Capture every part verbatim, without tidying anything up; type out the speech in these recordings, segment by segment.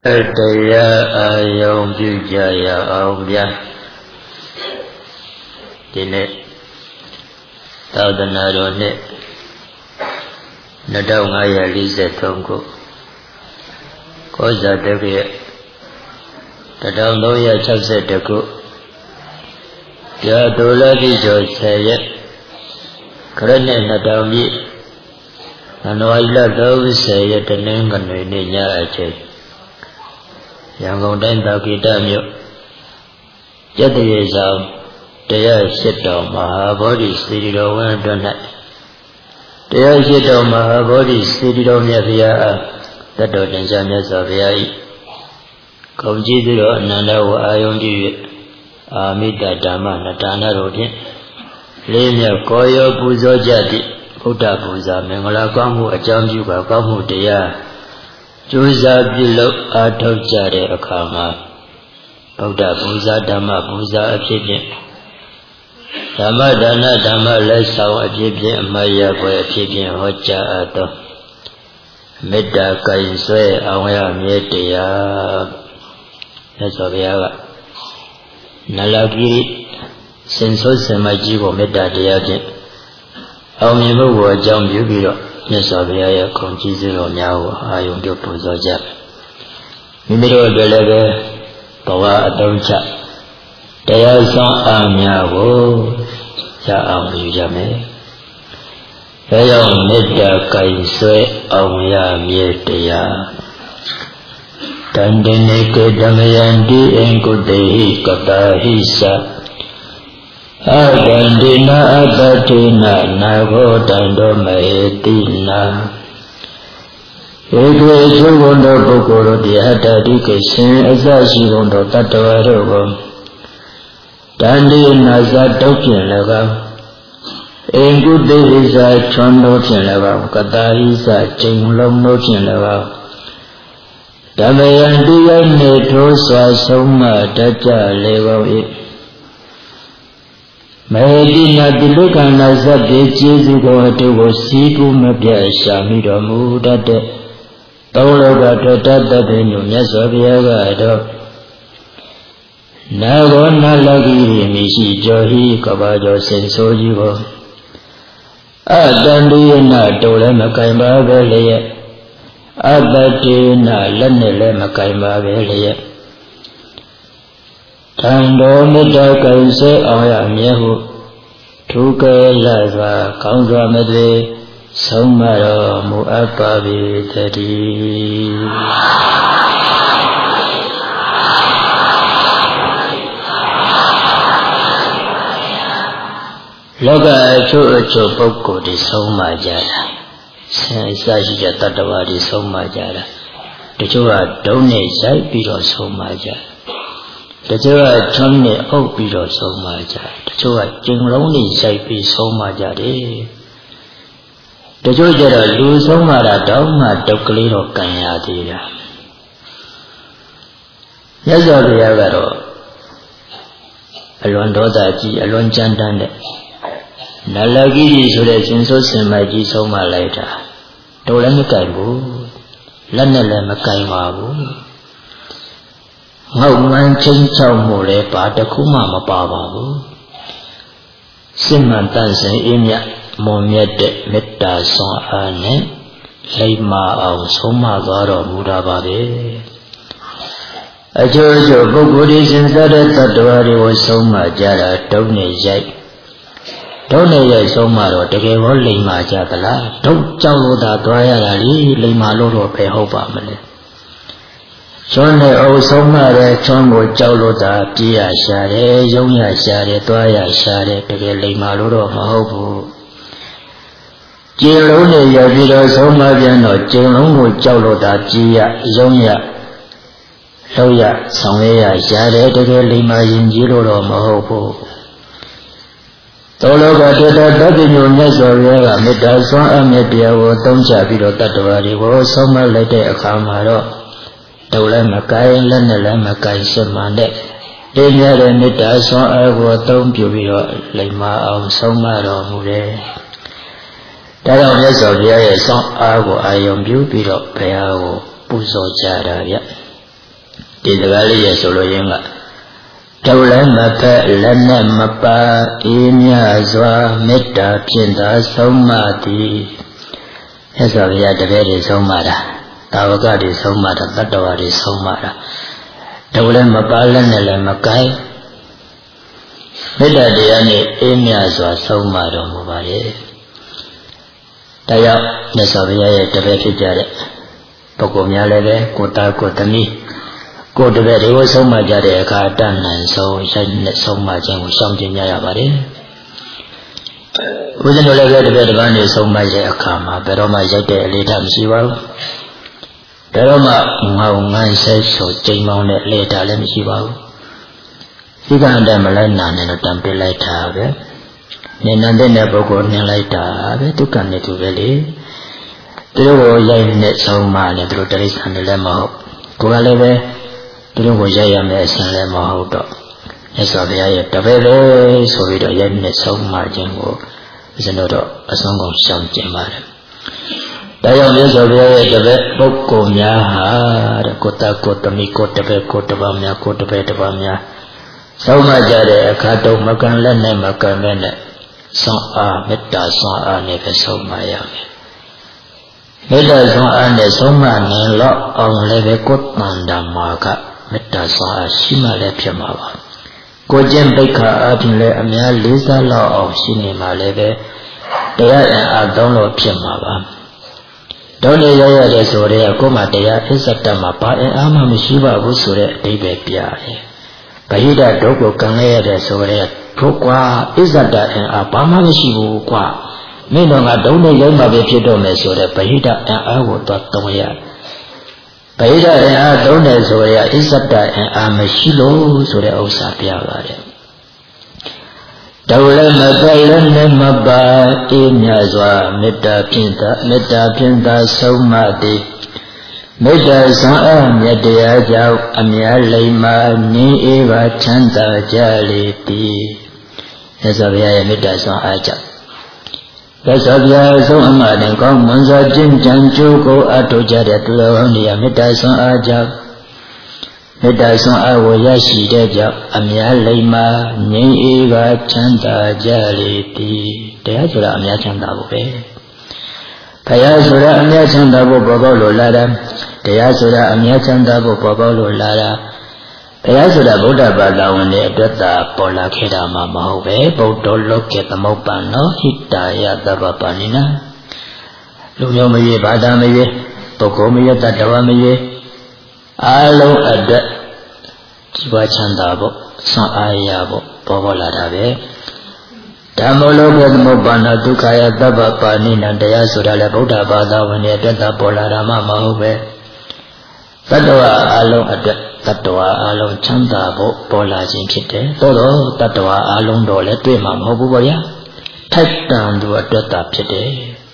တရားအာယုံပြုကြရအောင်ဗျာဒီနေ့သာသနာတော်နှစ်နှစ်ထောင်ငါးရာလေးဆယ်သုံးခုကောဇာတက္ကရာတစ်ထောင်သုံးရာခြောက်ဆယ်တစ်ခုကြာတိုလတိကျော်ဆယ်ရက်ခရစ်နှစ်နှစ်ထောင်ပြည့်ဇန်နဝါရီလသုံးဆယ်ရက်တနင်္ဂနွေနေ့ညအချိန်ရန်ကုန်တိုင်းသာကိတမြို့ကျက်တရေဆောင်တရားရှိတော်မဟာဗောဓိစေတီတော်ဝင်းအတွင်း၌တရားရှိတော်မဟာဗောဓိစေတီတော်မြတ်ဗျာအားတတ်တော်တင်ရှားမြတ်စွာဘုရား၏ဂုဏ်ကြီးသူတော်အနန္တဝအာယုန်ပြု၍အာမိတဓမ္မနတာနာတို့ဖြင့်လေးမြတ်ကောရောပူဇော်ကြသည့်ဘုဒ္ဓပူဇာမင်္ဂလာကောင်းမှုအကြောင်းပြုပါကောင်းမှုတရားကျိုးစားပြုလုပ်အားထုတ်ကြတဲ့အခါမှာဗုဒ္ဓပူဇာဓမ္မပူဇာအဖြစ်ဖြင့်ဓမ္မဒါနဓမ္မလက်ဆောင်အဖြစ်ဖြင့်အမတ်ရပွဲအဖြစ်ဖြင့်ဟောကြားအပ်သောမေတ္တာကင်ဆွဲအောင်ရမြဲတရားမြတ်စွာဘုရားကနလဂိစင်ဆိုးစင်မကြီးကိုမေတ္တာတရားဖြင့်အောင်မြင်မှုကိုအကြောင်းပြုပြီးတော့မြတ်စွာဘုရားရဲ့ဂုဏ်ကြီးစွာတော်များကိုအာယုံပြုပူဇော်ကြမိမိတို့အတွက်လည်းပဲဘဝအတုံးချတရားဆောင်အားများကိုရအောင်ယူကြမယ်။ဒါကြောင့်မေတ္တာကင်ဆွဲအောင်ရမြဲတရားတန်တနေကေဓမယံတိအင်ကုတေဟိကတာဟိသအတန္တိနာအတ္တိနာနာဘောတန္တောမဟေတိနာဧကေသုဘုံတော်ပုဂ္ဂိုလ်တို့တရားတတိကရှင်အစရှိကုန်သောတတ္တဝါတို့ကိုတန္တိနာဇတုတ်ဖြင့်၎င်းအင်ကုတေဟိဇာချွန်တို့ဖြင့်၎င်းကတာဟိဇာချိန်လုံးတို့ဖြင့်၎င်းဓမ္မယံတရားနေထိုးစွာဆုံးမတတ်ကြလေကုန်၏မေတိနာတိလုကနာဇတ်တေကျေးဇူးတော်အတူကိုစီးပူးမပြတ်ရှာမိတော်မူတတ်တဲ့သုံးလောကထွက်တတ်တဲ့ညမြတ်စွာဘုရားကတော့နာဂောနာလဂိရိမိရှိကျော်ဟိကဘာကျော်စင်ဆိုးကြီးကိုအတန္တိယနာတိုလည်းမကင်ပါပဲလျက်အတ္တိနာလက်နဲ့လည်းမကင်ပါပဲလျက်တန်တော်မေတ္တာကံစေအောင်ရမြဲဟုထုကဲလာစွာကောင်းစွာမသွေဆုံးမတော်မူအပ်ပါ၏တည်းလောကအချို့အချို့ပုဂ္ဂိုလ်တွေဆုံးမကြတာဆင်အစရှိကြတတ္တဝါတွေဆုံးမကြတာတချို့ကဒုံနဲ့ရိုက်ပြီးတော့ဆုံးမကြတချို့ကချွန်းနဲ့အုပ်ပြီးတော့ဆုံးမကြတချို့ကကျင်လုံးနဲ့ရိုက်ပြီးဆုံးမကြတယ်တချို့ကျတော့လူဆုံးမတာတောင်းမှတုတ်ကလေးတော့ကန်ရသေးတာမြတ်စွာဘုရားကတော့အလွန်ဒေါသကြီးအလွန်ကြမ်းတမ်းတဲ့နလဂိရိဆိုတဲ့ရှင်ဆိုးစင်မကြီးဆုံးမလိုက်တာတို့လည်းမကင်ဘူးလက်နဲ့လည်းမကင်ပါဘူးငေါ့မှန်းချင်းချောက်မှုလည်းဘာတစ်ခုမှမပါပါဘူးစစ်မှန်တန်ဆင်အင်းမြတ်မွန်မြတ်တဲ့မေတ္တာဆွမ်းအားနဲ့လိမ္မာအောင်ဆုံးမသွားတော်မူတာပါပဲအကျိုးအကျိုးပုဂ္ဂိုလ်ဒီစဉ်းစားတဲ့တ attva တွေကိုဆုံးမကြတာတုံးနဲ့ရိုက်တုံးနဲ့ရိုက်ဆုံးမတော့တကယ်ဟောလိမ္မာကြသလားဒုတ်ကြောက်လို့သာသွားရတာလေလိမ္မာလို့တော့ပဲဟုတ်ပါမလဲချွန်းနဲ့အုပ်ဆုံးမတဲ့ချွန်းကိုကြောက်လို့သာပြေးရရှာတယ်ရုံးရရှာတယ်သွားရရှာတယ်တကယ်လိမ္မာလို့တော့မဟုတ်ဘူးကျင်လုံးနဲ့ရပြီးတော့ဆုံးမပြန်တော့ကျင်လုံးကိုကြောက်လို့သာပြေးရရုံးရလောက်ရဆောင်ရရရှာတယ်တကယ်လိမ္မာရင်ကြီးလို့တော့မဟုတ်ဘူးသောလောကတတတပိညုမြတ်စွာဘုရားကမေတ္တာဆွမ်းအပ်မြတ်တရားကိုသုံးချပြီးတော့တတ္တဝါတွေကိုဆုံးမလိုက်တဲ့အခါမှာတော့တုတ်လည်းမကိုင်လက်နဲ့လည်းမကိုင်စစ်မှန်တဲ့တင်းရတဲ့မေတ္တာဆွမ်းအားကိုသုံးပြုပြီးတော့လိမ္မာအောင်ဆုံးမတော်မူတယ်။ဒါကြောင့်မြတ်စွာဘုရားရဲ့ဆွမ်းအားကိုအာယုံပြုပြီးတော့ဘုရားကိုပူဇော်ကြတာဗျ။ဒီစကားလေးရဆိုလို့ရင်ကတောလည်းမဖက်လက်နဲ့မပါအေးမြစွာမေတ္တာဖြင့်သာဆုံးမသည်မြတ်စွာဘုရားတပည့်တွေဆုံးမတာတာဝကတွေဆုံးမတာတတ္တဝါတွေဆုံးမတာတောလည်းမပါလက်နဲ့လည်းမကိုင်းမေတ္တာတရားနဲ့အေးမြစွာဆုံးမတော်မူပါလေဒါကြောင့်မြတ်စွာဘုရားရဲ့တပည့်ဖြစ်ကြတဲ့ပုဂ္ဂိုလ်များလည်းပဲကိုသားကိုသမီးကိုတပည့်တွေကိုဆုံးမကြတဲ့အခါတဏ္ဍန်ဆုံးရိုက်နဲ့ဆုံးမခြင်းကိုရှောင်ကျဉ်ကြရပါတယ်ဦးဇင်းတို့လည်းပဲတပည့်တစ်ပါးနေဆုံးမရဲ့အခါမှာဘယ်တော့မှရိုက်တဲ့အလေထားမရှိပါဘူးဘယ်တော့မှငေါငန်းဆဲဆိုကြိမ်မောင်းတဲ့အလေထားလည်းမရှိပါဘူးဒီကံတည်းမလိုက်နာနဲ့တော့တံပစ်လိုက်တာပဲနေနတဲ့ပုဂ္ဂိုလ်နှင်လိုက်တာပဲဒုက္ခနဲ့သူပဲလေသူတို့ကိုရိုက်နဲ့ဆုံးမတယ်သူတို့တိရစ္ဆာန်တွေလည်းမဟုတ်ကိုယ်ကလည်းပဲသူတို့ကိုရိုက်ရမယ်အစဉ်လည်းမဟုတ်တော့မြတ်စွာဘုရားရဲ့တပည့်ပဲဆိုပြီးတော့ရိုက်နဲ့ဆုံးမခြင်းကိုဦးဇင်းတို့တော့အဆုံးကုန်ရှောင်ကျင်ပါတယ်ဒါကြောင့်မြတ်စွာဘုရားရဲ့တပည့်ပုဂ္ဂိုလ်များဟာတဲ့ကိုတတ်ကိုသမီးကိုတပည့်ကိုတပါးများကိုတပည့်တပါးများဆုံးမကြတဲ့အခါတော့မကံလက်နဲ့မကံနဲ့နဲ့ဆွမ်းအားမေတ္တာဆွမ်းအားနဲ့ပဲဆုံးမရမယ်မေတ္တာဆွမ်းအားနဲ့ဆုံးမနေတော့အောင်လည်းပဲကိုယ်တန်တမာကမေတ္တာဆွမ်းအားရှိမှလည်းဖြစ်မှာပါကိုကျင့်ပိဋကအပြင်လည်းအများလေးစားလောက်အောင်ရှိနေမှလည်းပဲတရားအားသုံးလို့ဖြစ်မှာပါတောနေရရတဲ့ဆိုတဲ့ကိုယ်မှတရားအစ္ဆတမှာပါအားမှမရှိပါဘူးဆိုတဲ့အဓိပ္ပာယ်ပြတယ်ဗဟိတဒုက္ခကံရရတဲ့ဆိုတဲ့တို့ကွာအစ္ဆတအင်အားဘာမှမရှိဘူးကွာမင်းတို့ကဒုံနဲ့ရုံးမှပဲဖြစ်တော့မယ်ဆိုတဲ့ဗဟိတအင်အားကိုတော့သုံးရဗဟိတအင်အားသုံးတယ်ဆိုရအစ္ဆတအင်အားမရှိလို့ဆိုတဲ့ဥစ္စာပြပါတယ်တောလည်းမပိုက်လည်းနဲ့မပါအေးမြစွာမေတ္တာဖြင့်သာမေတ္တာဖြင့်သာဆုံးမသည်မေတ္တာစွမ်းအားမြတ်တရားကြောင့်အများလိမ္မာငြိမ်းအေးပါချမ်းသာကြလေသည်မြတ်စွာဘုရားရဲ့မေတ္တာစွမ်းအားကြောင့်မြတ်စွာဘုရားအဆုံးအမတန်ကောင်းမွန်စွာကျင့်ကြံကြိုးကိုအထောက်ကြတဲ့သူတော်ကောင်းတွေကမေတ္တာစွမ်းအားကြောင့်မေတ္တာစွမ်းအားကိုရရှိတဲ့ကြောင့်အများလိမ္မာငြိမ်းအေးပါချမ်းသာကြလေသည်တရားဆိုတာအများချမ်းသာဖို့ပဲဘုရားဆိုတာအများချမ်းသာဖို့ပေါ်ပေါက်လို့လာတာတရားဆိုတာအများချမ်းသာဖို့ပေါ်ပေါက်လို့လာတာဘုရားဆိုတာဗုဒ္ဓဘာသာဝင်တဲ့အတွက်သာပေါ်လာခဲ့တာမှမဟုတ်ပဲဗုဒ္ဓလောကေသမုပ္ပန္နောဟိတာယသဗ္ဗပါဏိနာလူမျိုးမရွေးဘာသာမရွေးပုဂ္ဂိုလ်မရွေးတတ္တဝါမရွေးအားလုံးအတွက်ဒီပါချမ်းသာဖို့ဆွမ်းအားရဖို့ပေါ်ပေါ်လာတာပဲဓမ္မလောကသမုပ္ပန္နဒုက္ခယသဗ္ဗပါဏိနံတရားဆိုတာလည်းဗုဒ္ဓဘာသာဝင်တဲ့အတွက်သာပေါ်လာတာမှမဟုတ်ပဲတတ္တဝါအလုံးအတွက်တတ္တဝါအလုံးချမ်းသာဖို့ပေါ်လာခြင်းဖြစ်တယ်သို့တော့တတ္တဝါအလုံးတော့လည်းတွေ့မှာမဟုတ်ဘူးပေါ့ဗျာထိုက်တန်သူအတွက်သာဖြစ်တယ်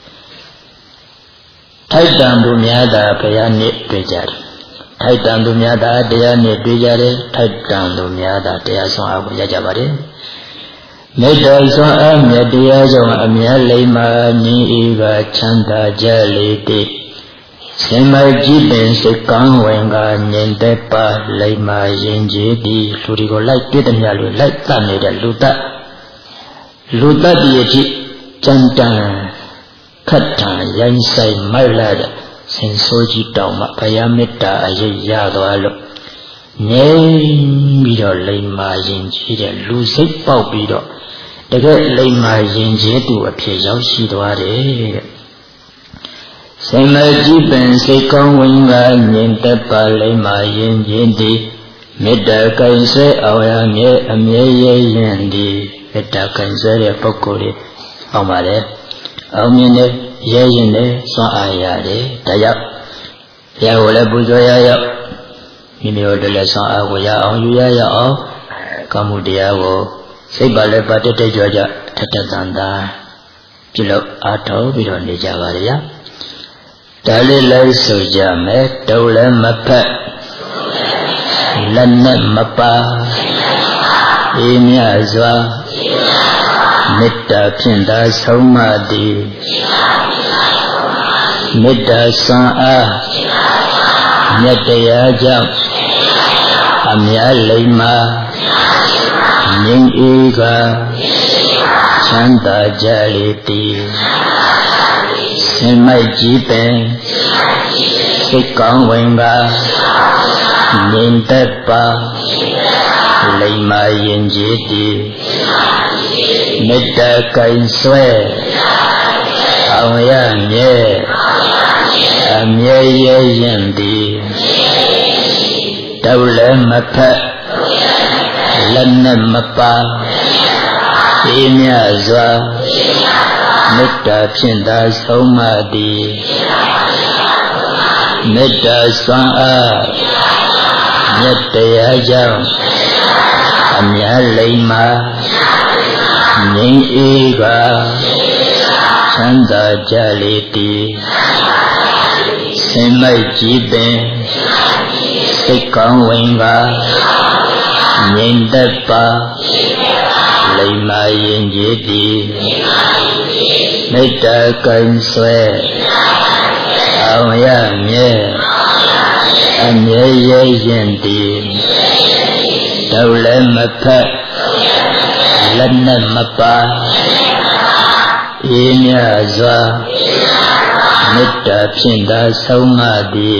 ထိုက်တန်သူများသာဘုရားနဲ့တွေ့ကြတယ်ထိုက်တန်သူများသာတရားနဲ့တွေ့ကြတယ်ထိုက်တန်သူများသာတရားဆောင်အားကိုရကြပါတယ်မေတ္တာစွမ်းအားမြတ်တရားကြောင့်အမြတ်လိမ္မာငြိမ်းအေးပါချမ်းသာကြလေသည်စင်မကြီးပင်စိတ်ကောင်းဝင်ကငြိမ်သက်ပါလိမ္မာရင်ကြီးသည်လူတွေကိုလိုက်တွေ့တဲ့များလို့လိုက်တတ်နေတဲ့လူတတ်လူတတ်ဒီအဖြစ်ကြံတန်ခတ်တန်ရိုင်းဆိုင်မိုက်လာတဲ့စင်ဆိုးကြီးတောင်မှဘုရားမေတ္တာအရေးရသွားလို့ငြိမ်ပြီးတော့လိမ္မာရင်ကြီးတဲ့လူစိတ်ပေါက်ပြီးတော့တကယ်လိမ္မာရင်ကြီးသူအဖြစ်ရောက်ရှိသွားတယ်တဲ့စင်မကြီးပင်စိတ်ကောင်းဝင်ကမြင်တတ်ပါလိမ္မာရင်ကြီးသည်မေတ္တာကံဆွဲအောင်ရမြဲအမြဲရရင်သည်မေတ္တာကံဆွဲတဲ့ပုဂ္ဂိုလ်တွေအောင်ပါလေအောင်မြင်တဲ့ရရင်လည်းစွမ်းအားရတယ်ဒါကြောင့်ဘုရားကိုလည်းပူဇော်ရရောက်မိမိတို့လည်းဆွမ်းအားကိုရအောင်ယူရရအောင်ကောင်းမှုတရားကိုစိတ်ပါလည်းပါတက်တက်ကြွကြထက်ထက်တန်တာပြုလုပ်အားထုတ်ပြီးတော့နေကြပါလေဗျာဒါလေးလိုက်ဆိုကြမယ်တုံးလည်းမဖက်လက်နဲ့မပါအေးမြစွာမေတ္တာဖြင့်သာဆုံးမသည်မေတ္တာစွမ်းအားမြတ်တရားကြောင့် Amya Lima Ning Ega Chanda Jaliti Simai Jipen Sikang Wenga Nintepa Lima Yinjiti Nita Kain Swe Awya Nye Amya Ye Yendi Daule Maphat Lanna Mapa Imya Zwa Metta Pinda Somadi Metta Swa'a Nyattaya Jam Amya Lima Ning Ega Chanda Jaliti Simai Jiben Sikang Wenga Nintepa Lima Yinjiti Nita Kain Swe Awya Nye Amya Ye Yendi Daule Maphat Lanna Mapa Imya Zwa Metta Pinda Somadi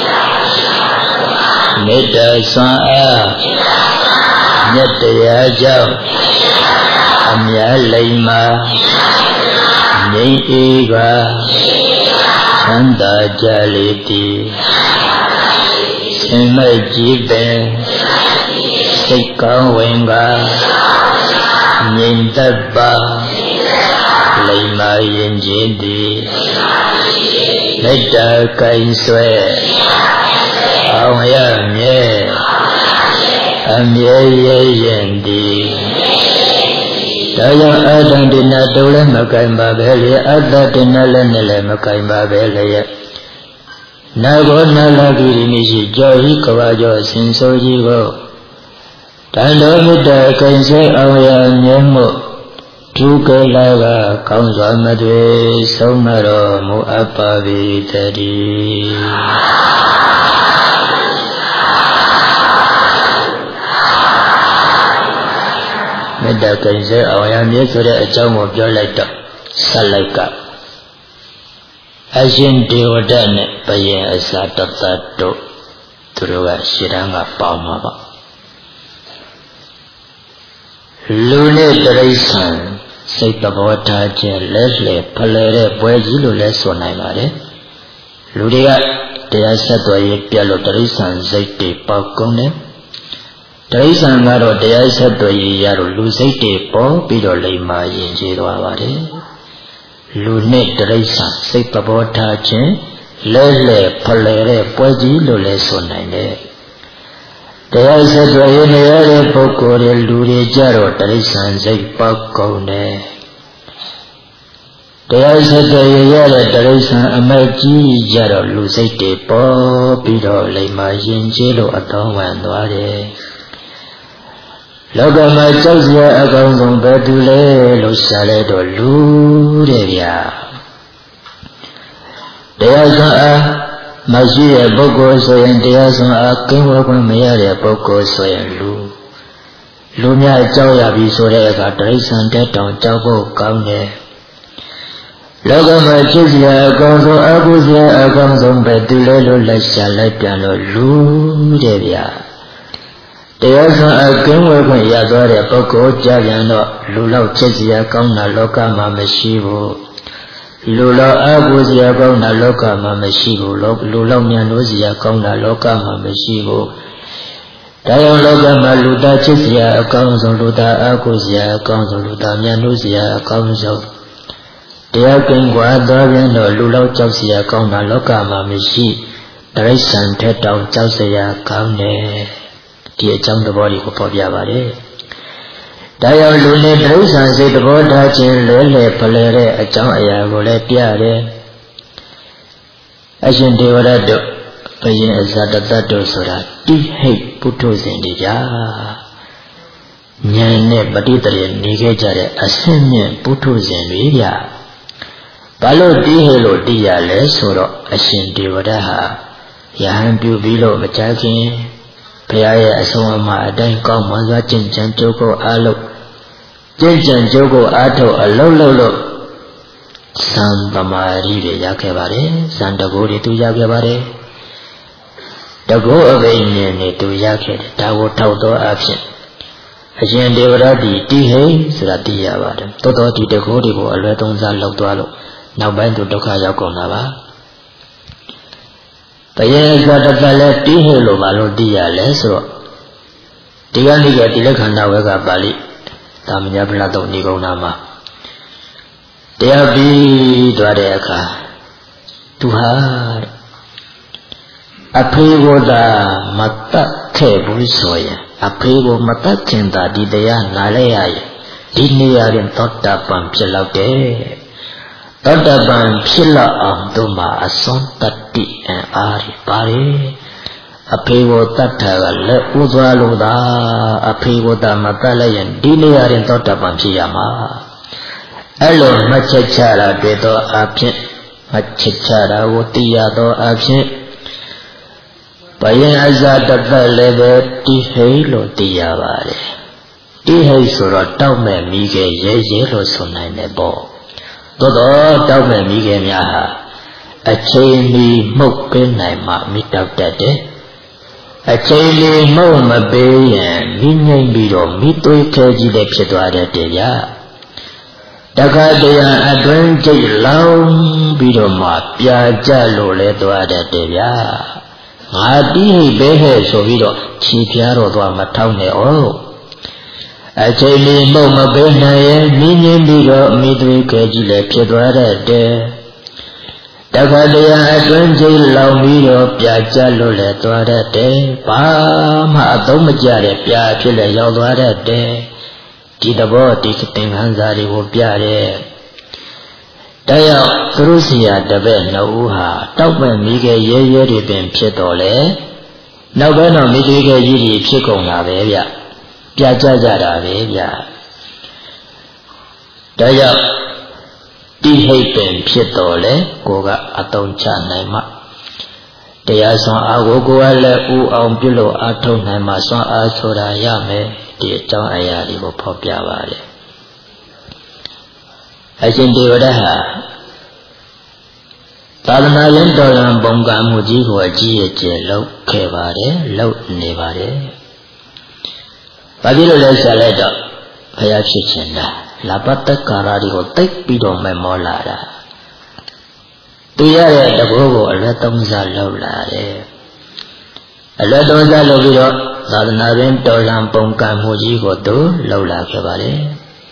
Metta Swa'a Nyattaya Jam Amya Lima Ning Ega Chanda Jaliti Simai Jiben Sikang Wenga Nintepa Lima Yinjiti Nita Kain Swe Awya Nye Amya Ye Yendi Daya Adam Dina Dole Makai Babele Adha Dina Lenele Makai Babele Nago Nalagiri Nishi Johi Kawajo Sinso Jigo Tando Mida Kainse Awya Nyemo Tuke Laga Kaunzwa Madwe Somaro Mu Apavi Tadi Meda Kainse Awya Nye Sura Achang Mo Pyo Lai Ta Sat Lai Ka Ashin Devada Ne Payen Asa Tata Do Turuga Shiranga Pauma Ba Lune Taraisan Saita Bawata Je Lesle Palere Pwezi Lule Sonai Mare Ludiga Tea Satwa Ye Pialo Taraisan Zaite Pakone Taraisan Garo Tea Satwa Ye Yaro Lu Zaite Po Pido Lima Yinji Dwavare Lune Taraisan Saita Bawata Je Lesle Palere Pwezi Lule Sonai Ne Tea Satwa Ye Nayare Pokore Lure Jaro Taraisan Zaite Pakone Tea Satwa Ye Yare Taraisan Amaji Jaro Lu Zaite Po Pido Lima Yinji Lo Atawan Dware Logama Chausia Akang Badule Lo Sale Do Lure Vya Tea Satwa Mashiya Boko Soyan Tea Satwa Kinwa Kwan Mayare Boko Soyan Lu Lu Mya Chau Yabi Sore Eka Taraisan Tetong Chau Bo Kaune Logama Chausia Akang Song Akusia Akang Song Badule Lo Lasha Lai Pian Lo Lure Vya Tea Satwa Kinwa Kwan Yadware Boko Jagan Lo Lu Lau Chausia Kauna Loka Ma Mashibu Lula Abusia Kauna Loka Ma Mashibu Lula Myanusia Kauna Loka Ma Mashibu Dayan Loka Ma Luta Chisia Akang Song Luta Akusia Akang Song Luta Myanusia Akang Song Tea Kingwa Dwagan Lo Lula Chausia Kauna Loka Ma Mashi Taraisan Tetong Chausia Kaune Tia Chang the body for Pobiavare Daya Lune Taraisan say the Boda Chin Lele Palere a Chang Ayagole Piare Ashin Devarado Payin Azadatato Sura Ti Hate Putos in the Ja Nyane Batitari Nigajare Asine Putos in Vidia Palo Di Helo Dia Le Soro Ashin Devadaha Yahan Pubilo Machakin ဘုရားရဲ့အဆုံးအမအတိုင်းကောင်းမွန်စွာကျင့်ကြံကြိုးကိုအားထုတ်ကျင့်ကြံကြိုးကိုအားထုတ်အလုံးလုံးလို့သံသမာဓိတွေရခဲ့ပါတယ်ဇန်တကူတွေသူရခဲ့ပါတယ်တကူအဘိညာဉ်တွေသူရခဲ့တယ်ဒါကိုထောက်သောအဖြစ်အရှင်ဒေဝရတိတိဟိဆိုတာသိရပါတယ်တော်တော်ဒီတကူတွေကိုအလွယ်သုံးစားလောက်သွားလို့နောက်ပိုင်းသူဒုက္ခရောက်ကုန်တာပါဘယင်ဇာတတလည်းတိဟိလို့ဘာလို့သိရလဲဆိုတော့ဒီကနေ့ကတိလက္ခဏာဝေကပါဠိသာမညပလတုံဒီကုဏမှာတရားပြီးသွားတဲ့အခါသူဟာအဖေကိုသာမတတ်ခဲ့ဘူးဆိုရင်အဖေကိုမတတ်ခင်သာဒီတရားနားလဲရရင်ဒီနေရာရင်သောတာပန်ဖြစ်လောက်တယ်သောတာပန်ဖြစ်လောက်အောင်သူမှာအစွမ်းတတ္တိအင်အားတွေပါတယ်အဖေကိုတတ်တာကလက်ဥသွားလို့သာအဖေကိုသာမတတ်လိုက်ရင်ဒီနေရာရင်သောတာပန်ဖြစ်ရမှာအဲ့လိုမှတ်ချက်ချတာတွေ့သောအဖြစ်မှတ်ချက်ချတာကိုသိရသောအဖြစ်ဘယင်အဇာတတလည်းပဲတိဟိလို့သိရပါတယ်တိဟိဆိုတော့တောက်မဲ့မိခဲ့ရဲရဲလို့ဆိုနိုင်တယ်ပေါ့သို့တော့တောက်မဲ့မိခဲ့များဟာအချိန်မီမှုတ်ပေးနိုင်မှမိတောက်တတ်တယ်အချိန်မီမှုတ်မပေးရင်မိငိမ့်ပြီးတော့မိသွေးခဲကြီးတဲ့ဖြစ်သွားတဲ့တရားတခါတရံအတွင်းကျိတ်လောင်ပြီးတော့မှပြာကျလို့လဲသွားတဲ့တရားငါတိဟိပဲဟဲ့ဆိုပြီးတော့ခြေပြားတော့သွားမထောက်နဲ့ဩအချိန်မီမှုတ်မပေးနိုင်ရင်မိငိမ့်ပြီးတော့မိသွေးခဲကြီးလည်းဖြစ်သွားတဲ့တခါတရံအတွင်းကျိတ်လောင်ပြီးတော့ပြာကျလို့လဲသွားတဲ့ဘာမှအသုံးမကျတဲ့ပြာဖြစ်လဲရောက်သွားတဲ့ဒီတဘောဒီသင်္ခန်းစာတွေကိုပြတဲ့တရားသူတို့စီယာတပည့်နှစ်ဦးဟာတောက်မဲ့မိခဲ့ရဲရဲတွေပင်ဖြစ်တော်လေနောက်ပိုင်းတော့မိသေးခဲ့ကြီးကြီးဖြစ်ကုန်တာပဲဗျပြကြကြတာပဲဗျတရားတိဟိတ်ပင်ဖြစ်တော်လေကိုကအတုံးချနိုင်မှတရားစွမ်းအားကိုကိုယ်ကလည်းဥအောင်ပြုလို့အားထုတ်နိုင်မှစွမ်းအားဆိုတာရမယ်ဒီအကြောင်းအရာတွေကိုဖော်ပြပါတယ်အရှင်ဒေဝရဟာသာသနာ့ရင်တော်ရန်ပုံကံမှုကြီးကိုအကြီးအကျယ်လုပ်ခဲ့ပါတယ်လုပ်နေပါတယ်ဘာဖြစ်လို့လဲဆိုလိုက်တော့ဘုရားဖြစ်ခြင်းလားလဘတ္တကာရတွေကိုတိတ်ပြီးတော့မမောလာတာသူရတဲ့တဘောကိုအလွတ်သုံးစားလုပ်လာတယ်အလွတ်သုံးစားလုပ်ပြီးတော့သာသနာ့ရင်တော်ရန်ပုံကံမှုကြီးကိုသူလုပ်လာခဲ့ပါတယ်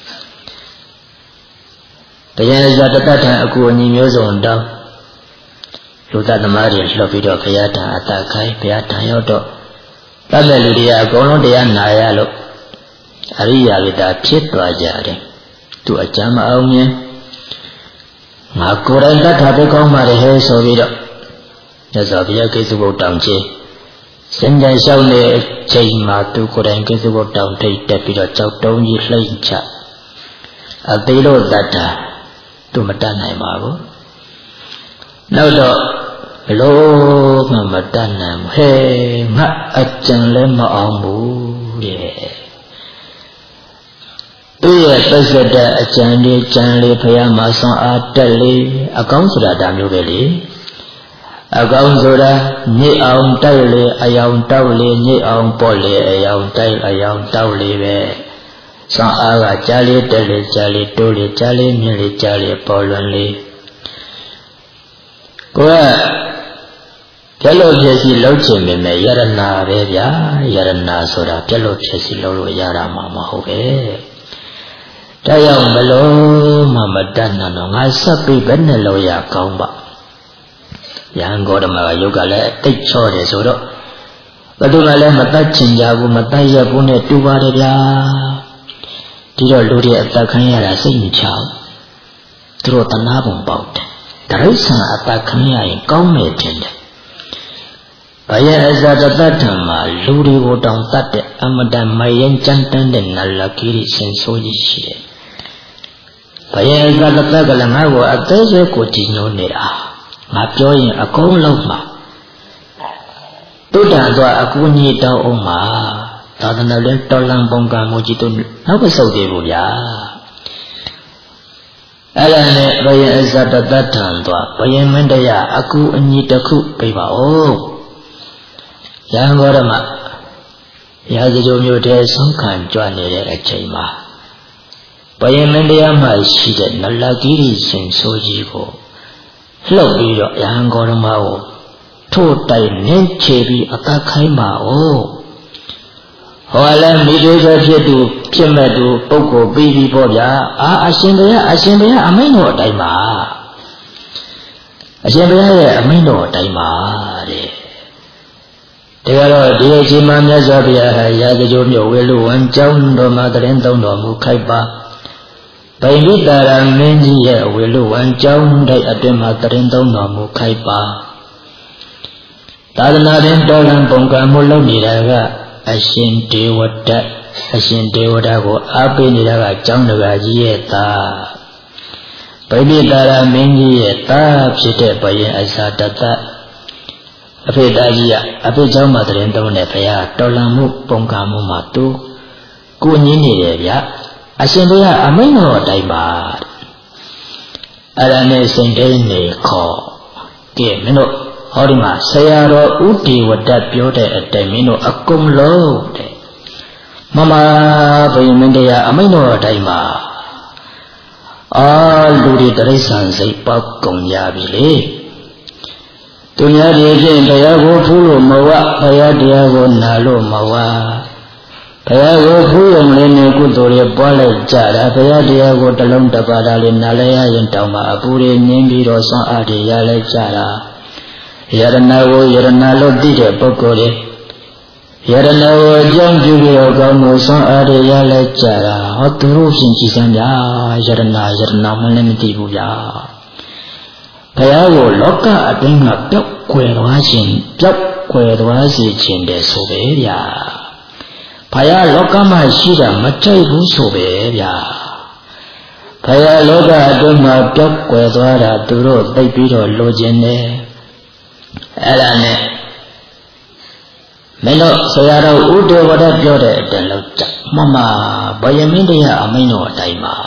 တရားဇာတတထံအကူအညီမျိုးစုံတောင်းလူသားသမားတွေလှုပ်ပြီးတော့ဘုရားထံအတခိုင်းဘုရားထံရောက်တော့တတ်တဲ့လူတွေကအကုန်လုံးတရားနာရလို့အရိယာဝိတာဖြစ်သွားကြတယ်သူအကြမ်းမအောင်မြင်ငါကိုယ်တိုင်တတ်တာပဲကောင်းပါလေဟဲ့ဆိုပြီးတော့မြတ်စွာဘုရားကိစ္စဘုတ်တောင်ချင်းစင်ကြယ်လျှောက်တဲ့အချိန်မှာသူကိုယ်တိုင်ကိစ္စဘုတ်တောင်ထိတ်တက်ပြီးတော့ကြောက်တုံးကြီးလှိမ့်ချအသေးလို့တတ်တာသူမတတ်နိုင်ပါဘူးနောက်တော့ဘလို့မှမတတ်နိုင်ဘူးဟဲ့ငါအကြံလည်းမအောင်ဘူးတဲ့သူရဲ့သစ္စာတဲ့အကြံလေးကြံလေးဘုရားမှာဆွမ်းအားတက်လေးအကောင်းဆိုတာဒါမျိုးပဲလေအကောင်းဆိုတာညစ်အောင်တိုက်လေအယောင်တောက်လေညစ်အောင်ပေါ့လေအယောင်တိုက်အယောင်တောက်လေပဲဆွမ်းအားကကြားလေးတက်လေကြားလေးတိုးလေကြားလေးမြင့်လေကြားလေးပေါ်လွင်လေကိုယ်ကပြက်လို့ဖြစ်စီလှုပ်ချင်ပေမဲ့ယရနာပဲဗျာယရနာဆိုတာပြက်လို့ဖြစ်စီလှုပ်လို့ရတာမှမဟုတ်ပဲတရားမလို့မှမတတ်နိုင်တော့ငါဆက်ပြီးဘယ်နဲ့လို့ရကောင်းပါယဟန်ဂေါတမကယုတ်ကလည်းတိတ်ချော့တယ်ဆိုတော့ဘယ်သူကလည်းမတတ်ချင်ကြဘူးမတတ်ရဘူးနဲ့တူပါတယ်ဗျာဒီတော့လူတွေအသက်ခံရတာစိတ်မချဘူးသူတို့တနာပုံပေါက်တယ်တရိစ္ဆာန်အသက်ခံရရင်ကောင်းမယ်ထင်တယ်ဘယအဇာတတထံမှာလူတွေကိုတောင်တတ်တဲ့အမတန်မယဉ်ကြမ်းတမ်းတဲ့နလကိရိစင်ဆိုးကြီးရှိတယ်ဘယအဇာတတကလည်းငါ့ကိုအသေးစိတ်ကိုကြည်ညိုနေတာငါပြောရင်အကုန်လုံးမှာသူတုတ္တန်သွားအကူအညီတောင်းအောင်မှာသာသနာ့လည်းတော်လန်ပုံကံမှုကြီးတို့နောက်မဆုတ်သေးဘူးဗျာအဲ့ဒါနဲ့ဘယင်အဇတတထံသွားဘယင်မင်းတရားအကူအညီတစ်ခုပေးပါဦးရဟန်းဂေါရမရာဇဂိုမျိုးတည်းဆုံးခံကြွနေတဲ့အချိန်မှာဘယင်မင်းတရားမှရှိတဲ့နလဂိရိရှင်ဆိုကြီးကိုလှုပ်ပြီးတော့ရဟန်းဂေါရမကိုထို့တိုင်နင်းချပြီးအကခိုင်းပါဦးဟောလည်းမိသေးသေးဖြစ်သူဖြစ်မဲ့သူပုဂ္ဂိုလ်ပြီးပြီးပေါ့ဗျာအာအရှင်ဘုရားအရှင်ဘုရားအမိန့်တော်အတိုင်းပါအရှင်ဘုရားရဲ့အမိန့်တော်အတိုင်းပါတဲ့ဒါကတော့ဒီအချိန်မှာမြတ်စွာဘုရားဟာရာဇဂိုမြို့ဝေလူဝံကျောင်းတော်မှာတရင်သုံးတော်မူခိုက်ပါဗိမိတာရမင်းကြီးရဲ့ဝေလူဝံကျောင်းတိုက်အတွင်းမှာတရင်သုံးတော်မူခိုက်ပါသာသနာ့ရင်တော်လံပုံကံမှုလုပ်နေတာကအရှင်ဒေဝဒတ်အရှင်ဒေဝဒတ်ကိုအားပေးနေတာကကျောင်းတော်ကြီးရဲ့သားဗိမိတာရမင်းကြီးရဲ့သားဖြစ်တဲ့ဘယင်အဇာတတအဖေသားကြီးကအဖေကျောင်းမှာတရင်သုံးတဲ့ဘုရားတော်လံမှုပုံကံမှုမှာသူကိုညင်းနေတယ်ဗျအရှင်ဘုရားအမိန့်တော်အတိုင်းပါအဲ့ဒါနဲ့စိန်တိန်နေခေါ်ကဲမင်းတို့ဟောဒီမှာဆရာတော်ဥဒေဝဒတ်ပြောတဲ့အတိုင်းမင်းတို့အကုန်လုံးတဲ့မမဘုရင်မင်းတရားအမိန့်တော်အတိုင်းပါအာလူတွေတရိစ္ဆာန်စိတ်ပေါက်ကုန်ကြပြီလေသူများတွေဖြင့်တရားကိုဖူးလို့မဝဘုရားတရားကိုနာလို့မဝဘုရားကိုဖူးရုံလေးနဲ့ကုသိုလ်တွေပွားလိုက်ကြတာဘုရားတရားကိုတလုံးတပါးတာလေးနာလဲရရင်တောင်းမှအပူတွေငင်းပြီးတော့ဆွမ်းအားတွေရလိုက်ကြတာယရဏကိုယရဏလို့သိတဲ့ပုဂ္ဂိုလ်တွေယရဏကိုအကြောင်းပြုပြီးတော့ကောင်းမှုဆွမ်းအားတွေရလိုက်ကြတာဟောသူတို့ဖြင့်ကြည်စမ်းဗျာယရဏယရဏမှလည်းမသိဘူးဗျာဘုရားကိုလောကအတွင်းကပျောက်ကွယ်သွားခြင်းပျောက်ကွယ်သွားစေခြင်းတဲ့ဆိုပဲဗျာဘုရားလောကမှာရှိတာမကြိုက်ဘူးဆိုပဲဗျာဘုရားလောကအတွင်းမှာပျောက်ကွယ်သွားတာသူတို့သိပြီးတော့လိုချင်တယ်အဲ့ဒါနဲ့မင်းတို့ဆရာတော်ဥဒေဝဒတ်ပြောတဲ့အတိုင်းလောက်ကြမမဘယမင်းတရားအမိန့်တော်အတိုင်းပါ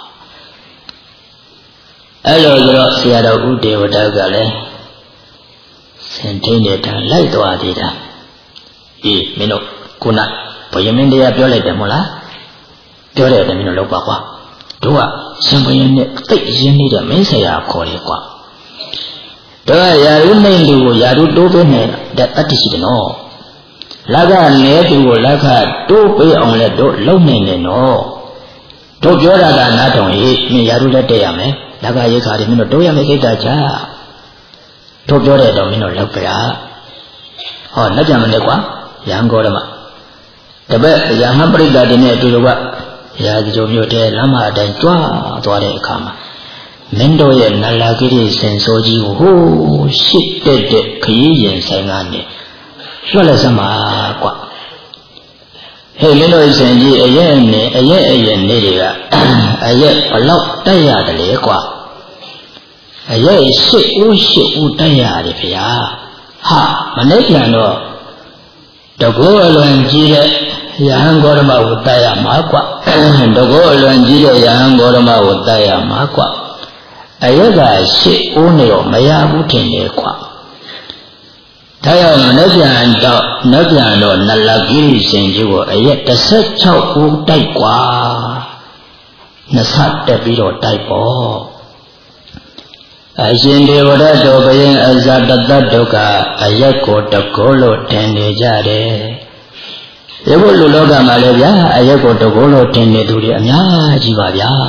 အဲ့လိုဆိုတော့ဆရာတော်ဥဒေဝဒတ်ကလည်းစင်ထင်းနေတာလိုက်သွားသေးတာအေးမင်းတို့ခုနဘယမင်းတရားပြောလိုက်တယ်မဟုတ်လားပြောတယ်မင်းတို့လောက်ပါကွာတို့ကရှင်ဘယင်းနဲ့သိရင်းနေတဲ့မင်းဆရာခေါ်ရကွာတော့ယာရုနှိမ့်သူကိုယာရုတိုးပေးနေတဲ့တတ္တိရှိတယ်နော်လက်ကနေသူကိုလက်ခတိုးပေးအောင်လဲတို့လုံနိုင်တယ်နော်တို့ပြောတာကနားထောင်ရေးမင်းယာရုလက်တက်ရမယ်လက်ကရိခါတွေမင်းတို့တိုးရမယ်ကိစ္စချတို့ပြောတဲ့တော့မင်းတို့လောက်ပြဟောလက်ကြမလဲကွာရဟန်းကောရမတပည့်ရဟန်းပရိသတ်တွေနဲ့အတူတူကရာဇဂိုမျိုးတဲ့လမ်းမအတိုင်းကြွားသွားတဲ့အခါမှာမင်းတို့ရဲ့နလာကိရိစင်စိုးကြီးကိုဟိုးရှစ်တက်တဲ့ခရီးရင်ဆိုင်ကနေလွှတ်လိုက်စမ်းပါကွာဟဲ့မင်းတို့စင်ကြီးအရဲ့နဲ့အရဲ့အရဲ့နေတွေကအရဲ့ဘလောက်တက်ရတယ်လေကွာအရဲ့ရှစ်ဦးရှစ်ဦးတက်ရတယ်ဖေဟာဟာမနေ့ပြန်တော့တကောအလွန်ကြီးတဲ့ယဟန်ဂေါရမကိုတက်ရမှာကွာတကောအလွန်ကြီးတဲ့ယဟန်ဂေါရမကိုတက်ရမှာကွာအယက်ကရှစ်ဦးနေတော့မရဘူးထင်တယ်ကွာဒါကြောင့်မပြန်တော့မပြန်တော့နလကိရိရှင်ကြီးကိုအရက်တစ်ဆယ့်ခြောက်ဦးတိုက်ကွာနှစ်ဆတက်ပြီးတော့တိုက်ပေါ့အရှင်ဒေဝရတောဘယင်အဇတတဒုက္ခအရက်ကိုတကောလို့ထင်နေကြတယ်ဒီဘုလူလောကမှာလည်းဗျာအရက်ကိုတကောလို့ထင်နေသူတွေအများကြီးပါဗျာ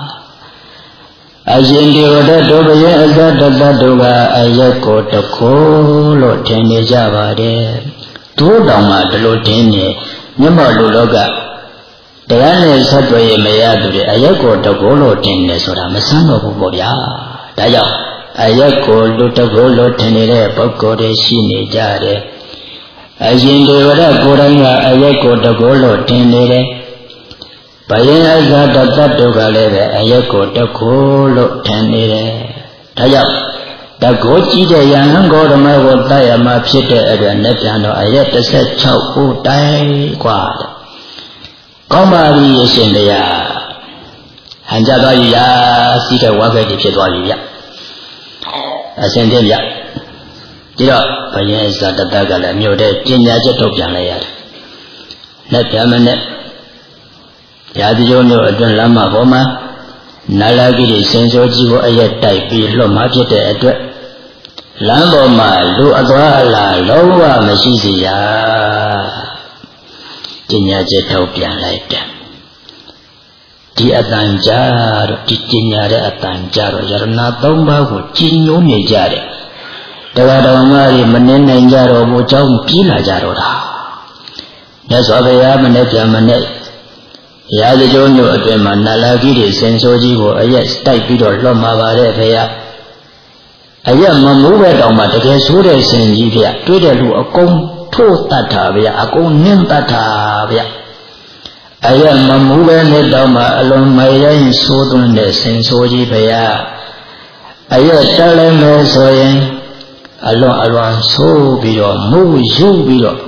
အရှင်ဒေဝဒတ်တို့ဘယင်အဇတတတို့ကအရက်ကိုတခိုးလို့ထင်နေကြပါတယ်တို့တောင်မှဒီလိုထင်နေမြတ်မောလူလောကတရားနဲ့ဆက်သွယ်ရမရသူတွေအရက်ကိုတခိုးလို့ထင်နေဆိုတာမဆန်းတော့ဘူးပေါ့ဗျာဒါကြောင့်အရက်ကိုလူတခိုးလို့ထင်နေတဲ့ပုဂ္ဂိုလ်တွေရှိနေကြတယ်အရှင်ဒေဝဒတ်ကိုယ်တိုင်ကအရက်ကိုတခိုးလို့ထင်နေတယ်ဘယင်အဇတတတို့ကလည်းပဲအရက်ကိုတခိုးလို့ထင်နေတယ်ဒါကြောင့်တကောကြည့်တဲ့ယဟန်ဂေါတမကိုတတ်ရမှာဖြစ်တဲ့အတွက်နဲ့ပြန်တော့အရက်တစ်ဆယ့်ခြောက်ခုတိုင်กว่าကောင်းပါပြီအရှင်တရားဟန်ကြသွားပြီလားစီးတဲ့ဝါခဲကြီးဖြစ်သွားပြီဗျအရှင်တင်ဗျဒီတော့ဘုရင်ဇာတတကလည်းမြို့တဲ့ပညာချက်ထုတ်ပြန်လိုက်ရတယ်နဲ့ပြန်မနဲ့ရာဇဂိုမြို့အတွင်းလမ်းမပေါ်မှာနာလာကြီးတွေစင်စိုးကြီးကိုအရက်တိုက်ပြီးလွတ်မှဖြစ်တဲ့အတွက်လမ်းပေါ်မှာလူအသွားအလာလုံးဝမရှိစေရပညာချက်ထုတ်ပြန်လိုက်တယ်ဒီအတန်ကြာတော့ဒီပညာတဲ့အတန်ကြာတော့ယရဏသုံးပါးကိုကြည်ညိုနေကြတယ်တရားတော်မကြီးမနှင်းနိုင်ကြတော့ဘူးအကြောင်းပြေးလာကြတော့တာမြတ်စွာဘုရားမနဲ့ပြန်မနဲ့ရာဇဂိုမြို့အတွင်းမှာနလာကြီးတွေစင်စိုးကြီးကိုအရက်တိုက်ပြီးတော့လွတ်မှာပါတဲ့ဘုရားအရက်မမိုးပဲတောင်မှတကယ်ဆိုးတဲ့စင်ကြီးဗျတွေးတဲ့လူအကုန်ထိုးတတ်တာဗျအကုန်နင်းတတ်တာဗျအရက်မမိုးပဲနဲ့တောင်မှအလုံးမရိုင်းဆိုးသွင်းတဲ့စင်စိုးကြီးဘုရားအရက်တက်လိုက်မယ်ဆိုရင်အလွန်အလွန်ဆိုးပြီးတော့မူးယူပြီးတော့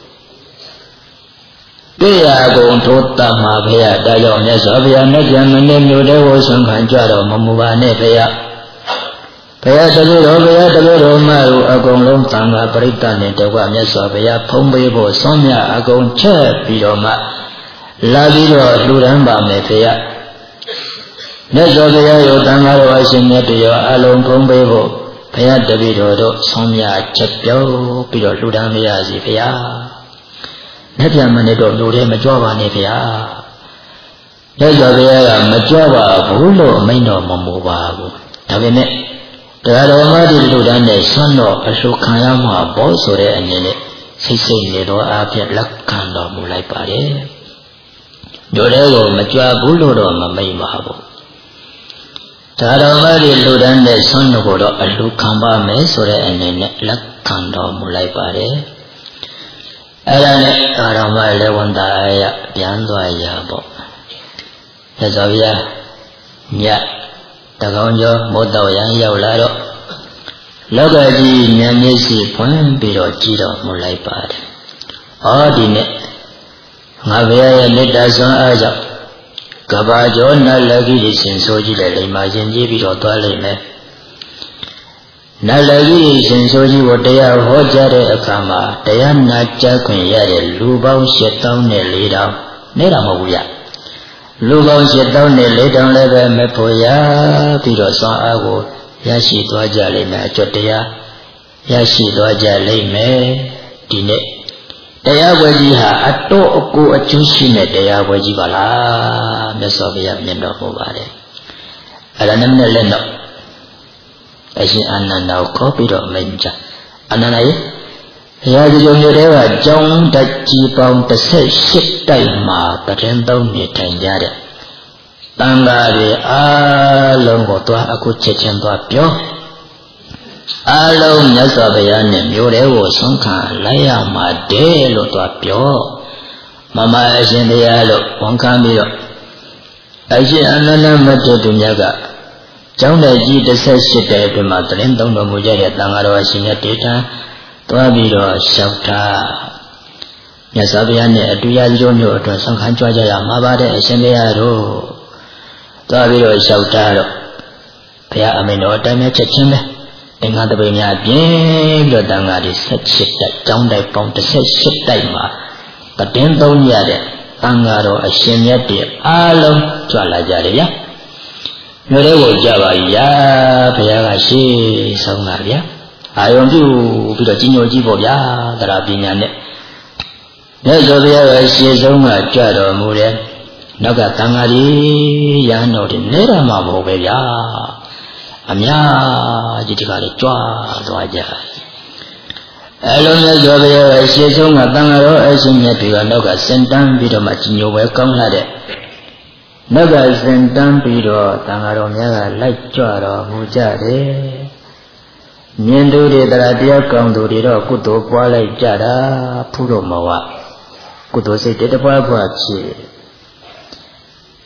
တရားကုန်ထိုးတတ်မှာဘုရားဒါကြောင့်မြတ်စွာဘုရားနဲ့ပြန်မနဲ့မြို့တဲ့ကိုဆွမ်းခံကြတော့မမူပါနဲ့ဘုရားဘုရားတပည့်တော်ဘုရားတပည့်တော်မတို့အကုန်လုံးသံဃာပရိသတ်နဲ့တကွမြတ်စွာဘုရားဖုံးပေးဖို့ဆွမ်းမြအကုန်ချက်ပြီးတော့မှလာပြီးတော့လူရန်ပါမယ်ဘုရားမြတ်စွာဘုရားရောသံဃာတော်အရှင်မြတ်တရားအလုံးဖုံးပေးဖို့ဘုရားတပည့်တော်တို့ဆွမ်းမြချက်ပြောပြီးတော့လူရန်မရစီဘုရားလက်ပြန်မနဲ့တော့လူတွေမကြွပါနဲ့ဗျာလက်စွာဘုရားကမကြွပါဘူးလို့အမိန့်တော်မမူပါဘူးဒါပေမဲ့တရားတော်မကြီးလူတန်းနဲ့ဆွမ်းတော်အလှခံရမှာပေါ့ဆိုတဲ့အနေနဲ့စိတ်စိတ်နေတော့အားဖြင့်လက်ခံတော်မူလိုက်ပါတယ်တို့တွေကိုမကြွဘူးလို့တော့မမိန့်ပါဘူးတရားတော်မကြီးလူတန်းနဲ့ဆွမ်းတော်ကိုတော့အလှခံပါမယ်ဆိုတဲ့အနေနဲ့လက်ခံတော်မူလိုက်ပါတယ်အဲ့ဒါနဲ့အာရမလေဝန္တာရပြန်သွားရပေါ့သစ္စာဗျာညတကောင်ကျော်မိုးတော်ရန်ရောက်လာတော့လောကကြီးဉာဏ်မျက်စိဖွင့်ပြီးတော့ကြည့်တော်မူလိုက်ပါတယ်။အော်ဒီနဲ့ငါဘုရားရဲ့မေတ္တာဆွမ်းအားကြောင့်ကဘာကျော်နတ်လက်ကြီးရှင်ဆိုကြည့်လိုက်လိမ္မာရင်ကြည့်ပြီးတော့သွားလိမ့်မယ်နတ်လည်းကြီးရှင်ဆိုကြီးကိုတရားဟောကြားတဲ့အခါမှာတရားနာကြားခွင့်ရတဲ့လူပေါင်းရှစ်သောင်းနဲ့လေးထောင်နေတာမဟုတ်ဘူးဗျလူပေါင်းရှစ်သောင်းနဲ့လေးထောင်လည်းပဲမဖို့ရပြီးတော့ဆွမ်းအားကိုရရှိသွားကြလိမ့်မယ်အကျွတ်တရားရရှိသွားကြလိမ့်မယ်ဒီနေ့တရားပွဲကြီးဟာအတော့အကိုအကျိုးရှိတဲ့တရားပွဲကြီးပါလားမြတ်စွာဘုရားမြင်တော်မူပါတယ်အဲ့ဒါနဲ့လည်းတော့အရှင်အာနန္ဒာကိုခေါ်ပြီးတော့မိန့်ကြအာနန္ဒာရေဘုရားကြီးကျောင်းတွေကကျောင်းတက်ကြီးပေါင်းတစ်ဆယ့်ရှစ်တိုက်မှာတရင်သုံးနေထိုင်ကြတဲ့တန်ဃာတွေအားလုံးကိုသွားအခုချက်ချင်းသွားပြောအားလုံးမြတ်စွာဘုရားနဲ့မြို့တဲကိုဆုံးခံလိုက်ရမှာတဲ့လို့သွားပြောမမအရှင်တရားလို့ဝန်ခံပြီးတော့အရှင်အာနန္ဒမတ္တသူမြတ်ကကျောင်းတော်ကြီးတစ်ဆယ့်ရှစ်တဲ့အတွင်းမှာတရင်သုံးတော်မူကြတဲ့တန်ဃာတော်အရှင်မြတ်တေထံသွားပြီးတော့လျှောက်တာမြတ်စွာဘုရားနဲ့အတူရကြိုးမျိုးအတွက်ဆုံးခံကြွကြရမှာပါတဲ့အရှင်ဘုရားတို့သွားပြီးတော့လျှောက်တာတော့ဘုရားအမိန့်တော်အတိုင်းပဲချက်ချင်းပဲအင်္ဂါတပိများပြင်းပြီးတော့တန်ဃာတွေဆက်ချစ်တဲ့ကျောင်းတိုက်ပေါင်းတစ်ဆယ့်ရှစ်တိုက်မှာတရင်သုံးရတဲ့တန်ဃာတော်အရှင်မြတ်တွေအားလုံးကြွလာကြတယ်ဗျာမြို့လေးကိုကြပါရာဘုရားကရှေ့ဆုံးလာဗျာအာယုံပြုပြီးတော့ကြီးညိုကြီးပေါ့ဗျာသရပညာနဲ့မြတ်စွာဘုရားကရှေ့ဆုံးကကြွတော်မူတယ်နောက်ကသံဃာကြီးရဟန်းတော်တွေနေတာမှာမဟုတ်ပဲဗျာအများကြီးဒီကလေးကြွသွားကြအဲလိုမြတ်စွာဘုရားကရှေ့ဆုံးကသံဃာတော်အရှင်မြတ်တွေကနောက်ကစင်တန်းပြီးတော့မှကြီးညိုပဲကောင်းလာတဲ့နောက်ကစင်တန်းပြီးတော့တန်ဃာတော်များကလိုက်ကြွတော်မူကြတယ်မြင်သူတွေတရားတရားကောင်းသူတွေတော့ကုသိုလ်ပွားလိုက်ကြတာဖူးတော့မဝကုသိုလ်စိတ်တပွားပွားဖြစ်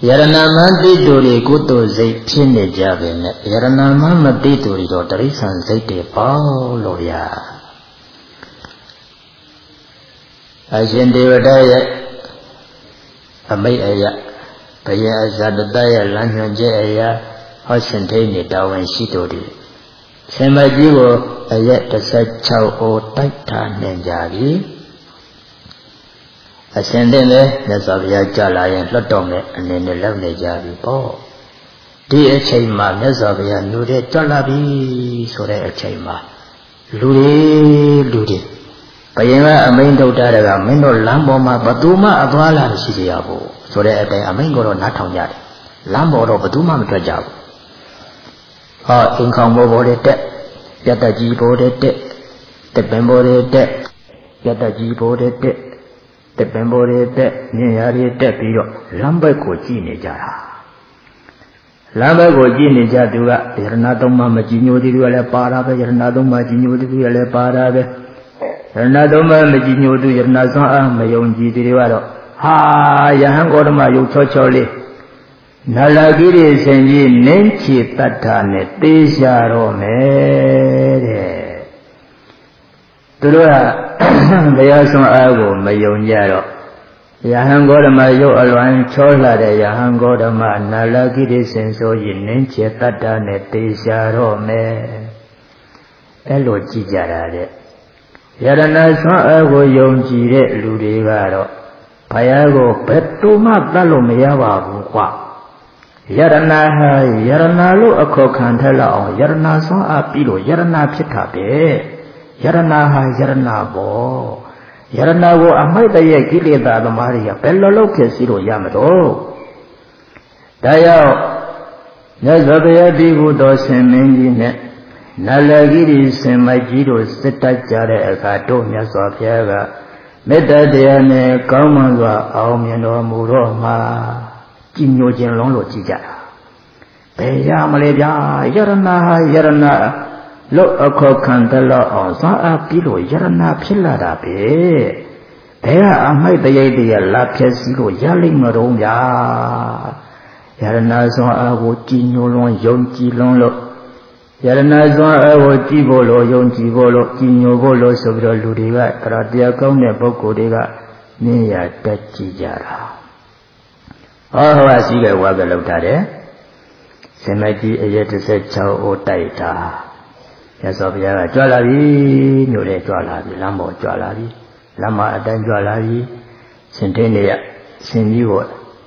Yarana mandi duri kutu zai pini jabe ne. Yarana mandi duri do tarisan zai te paulo ya. Asin devadaya amai aya. Kaya azadadaya lanyan je aya. Hasin te ni dawan si duri. Sema jiwo aya tasa chao o taita nenjari. Ascending le Nasabia Jalayan Lotome and then the lovely Javi Po. Dear Chema, Nasabia, Nude Jalabi, Sore Chema. Ludi, Ludi. Payama, a main daughter, Mino Lamboma, Baduma, Avala, Siciabo. Sore a mango Natanya. Lambo or Baduma Trajab. Ah, income over the debt. Yata Jibo de debt. The Bembo de debt. Yata Jibo de debt. The Bembore de Niari de Pio, Lambaco Ginejara Lambaco Ginejadua, Yernato Mamagino di Villa Parabe, Yernato Magino di Villa Parabe, Yernato Mamagino di Yernaza, Mayongi di Rivaro. Ha, Yahangorma, you chocholi. Nalagiri Senji, Nenchi Tatane, Tisha Rome. Tura Daya son ago mayon yaro. Yahango mayo alwan chola de Yahango ma nalagi de senso yin chetata ne tisharo me. Elo jijarade. Yarana son ago yonji de ludegaro. Payago petuma talo meyaba bukwa. Yarana ha yarana lo akokantala yarana son apilo yarana pitabe. Yarana ha yarana bo. Yarana bo amai daya kileda the Maria Pellolo Kesiro Yamato. Daya Nazabaya Bigu dosen Mengine Nalagiri Semajiro Seta Jare Akato Nyasopyaga Meta Deane Kaumanga Aumino Muroma Jinyo Jinlongo Jijara. Beya Malaya Yarana Yarana. Lo ako kandala on sa apilo yarana pilada be. Bea amai daya la kesilo yaling marong ya. Yarana sa awo jinyolong yongji long lo. Yarana sa awo jibolo yongji bolo jinyo bolo sobro luriga karatia kaune boko dega niya tachi jara. Oh asiga waga lautare. Semaji ayat se chao o taita. Yasobia Jalavi, Nure Jalavi, Lambo Jalavi, Lama Adan Jalavi, Centennia, Senio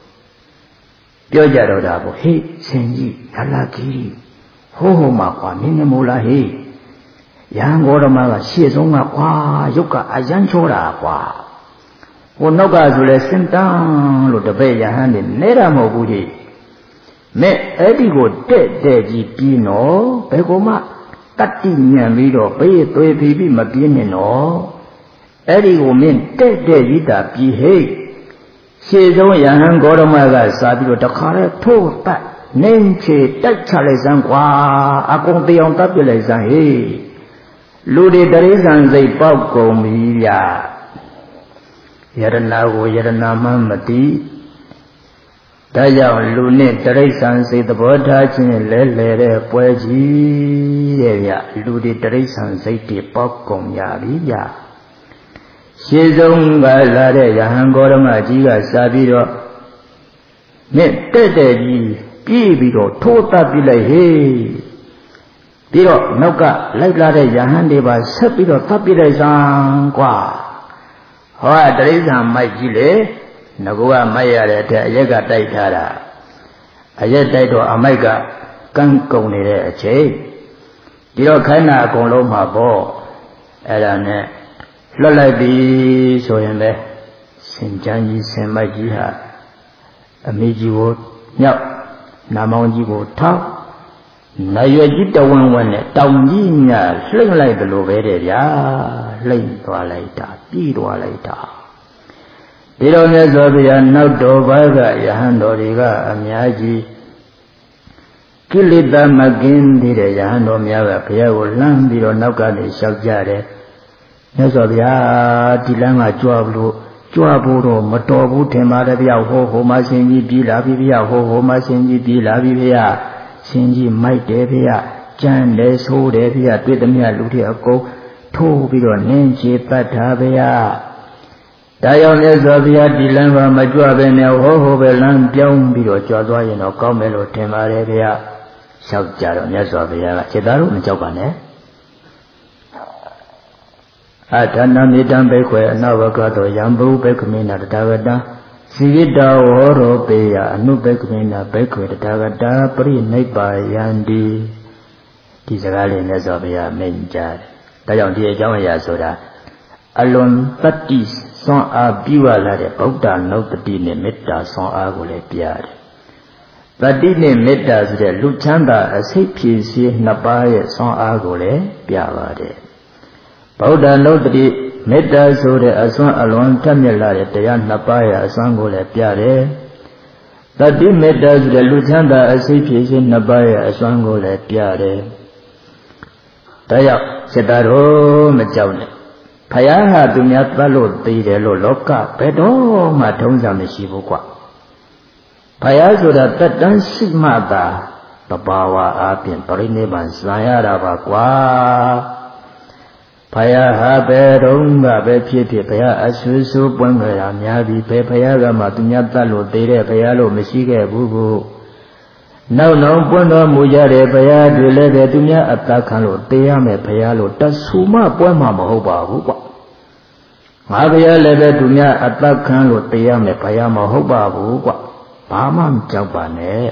Pioja Dabo, He, Senji, Yalaki, Ho Makwa, Minimula He, Yang Oramaga, Shizonga Kwa, Yuka, Ajanchora Kwa. Unoga Zule Sentan, Ludabe Yahan, Nera Mobudi. Me Edigo de Deji Pino, Begoma. Tati Yamiro, pay to a baby Mabino. Eddie woman, dead dead Vita, be hey. She's on Yahan Goramaga, Sabio Dakara, told that name che, that Charles Qua, Aconte on Tabulazan, hey. Ludi Darizan, they Bauko Mia Yaranago Yaranama Mati. Daya Lune Teresan say the bird touching Lele Poeji, Ludi Teresan say the Pokom Yaria. She's on Galade, Yahangorama Jiga Sabiro. Me Teddy, Pibiro, Tota Bila He. Piro, Noka, like Lade Yahandeba, Sapiro, Tapira Zangua. Hoa Teresan, my Gile. Nagua Maya Yaga Taitara. Ayat Taito Amaiga Kankone a che. Dio Kana Koloma Bo Elane Lolabi Soyame Sinjanji Semajiha Amijiwo Nyap Namonjiwo Tau Nayajita one one Taunjina Sling like the Loveria Lane Toalaita Pidoalaita. Dironya Zabia Naudo Vaga Yahandoriga Amiaji Kilida Magindi Yahando Miaga Piago Lambiro Nauka de Shagjare Nazabia Dilanga Joablu ကြွဖို့တော့မတော်ဘူးထင်ပါတယ်ဗျဟိုဟိုမှာရှင်ကြီးပြေးလာပြီဗျဟိုဟိုမှာရှင်ကြီးပြေးလာပြီဗျရှင်ကြီးမိုက်တယ်ဗျကြမ်းတယ်ဆိုးတယ်ဗျတွေ့သမျှလူတွေအကုန်ထိုးပြီးတော့နင်းချေတတ်တာဗျဒါကြောင့်မြတ်စွာဘုရားဒီလမ်းမှာမကြွပဲနဲ့ဟိုဟိုပဲလမ်းပြောင်းပြီးတော့ကြွသွားရင်တော့ကောင်းမယ်လို့ထင်ပါတယ်ဗျလျှောက်ကြတော့မြတ်စွာဘုရားကစေသားတို့မကြောက်ပါနဲ့အထာဏမေတံဘိခွေအနဝကတောယံဘုဘိက္ခမေနတထာဂတံစီဝိတဝရောပေယအနုဘိက္ခမေနဘိခွေတထာဂတံပရိနိဗ္ဗာယံတိဒီစကားလေးမြတ်စွာဘုရားမိန့်ကြားတယ်ဒါကြောင့်ဒီအကြောင်းအရာဆိုတာအလွန်တတ္တိစွမ်းအားပြုရလာတဲ့ဗုဒ္ဓနုတ္တိနဲ့မေတ္တာစွမ်းအားကိုလည်းပြရတယ်တတ္တိနဲ့မေတ္တာဆိုတဲ့လူချမ်းသာအစိတ်ဖြည့်စည်းနှစ်ပါးရဲ့စွမ်းအားကိုလည်းပြပါတယ်ဗုဒ္ဓနုတ္တိမေတ္တာဆိုတဲ့အစွမ်းအလွန်ထက်မြက်လာတဲ့တရားနှစ်ပါးရဲ့အစွမ်းကိုလည်းပြတယ်တတ္တိမေတ္တာဆိုတဲ့လူချမ်းသာအစိတ်ဖြည့်စည်းနှစ်ပါးရဲ့အစွမ်းကိုလည်းပြတယ်ဒါကြောင့်စေတတော်မကြောက်နဲ့ဖယားဟာသူများသတ်လို့သိတယ်လို့လောကဘယ်တော့မှထုံးစံမရှိဘူးကွာဖယားဆိုတာတတ်တန်းရှိမှသာတဘာဝအားဖြင့်ပရိနိဗ္ဗာန်စံရတာပါကွာဖယားဟာဘယ်တော့မှပဲဖြစ်ဖြစ်ဖယားအဆူဆူပွင့်ကြရများပြီးဘယ်ဖယားကမှသူများသတ်လို့သိတဲ့ဖယားလို့မရှိခဲ့ဘူးကိုနောက်နောက်ပွင့်တော်မူကြတဲ့ဘုရားတွေလည်းပဲသူများအသက်ခံလို့တေးရမယ်ဘုရားလို့တဆူမပွဲမှာမဟုတ်ပါဘူးကွာငါဘုရားလည်းပဲသူများအသက်ခံလို့တေးရမယ်ဘုရားမဟုတ်ပါဘူးကွာဘာမှမကြောက်ပါနဲ့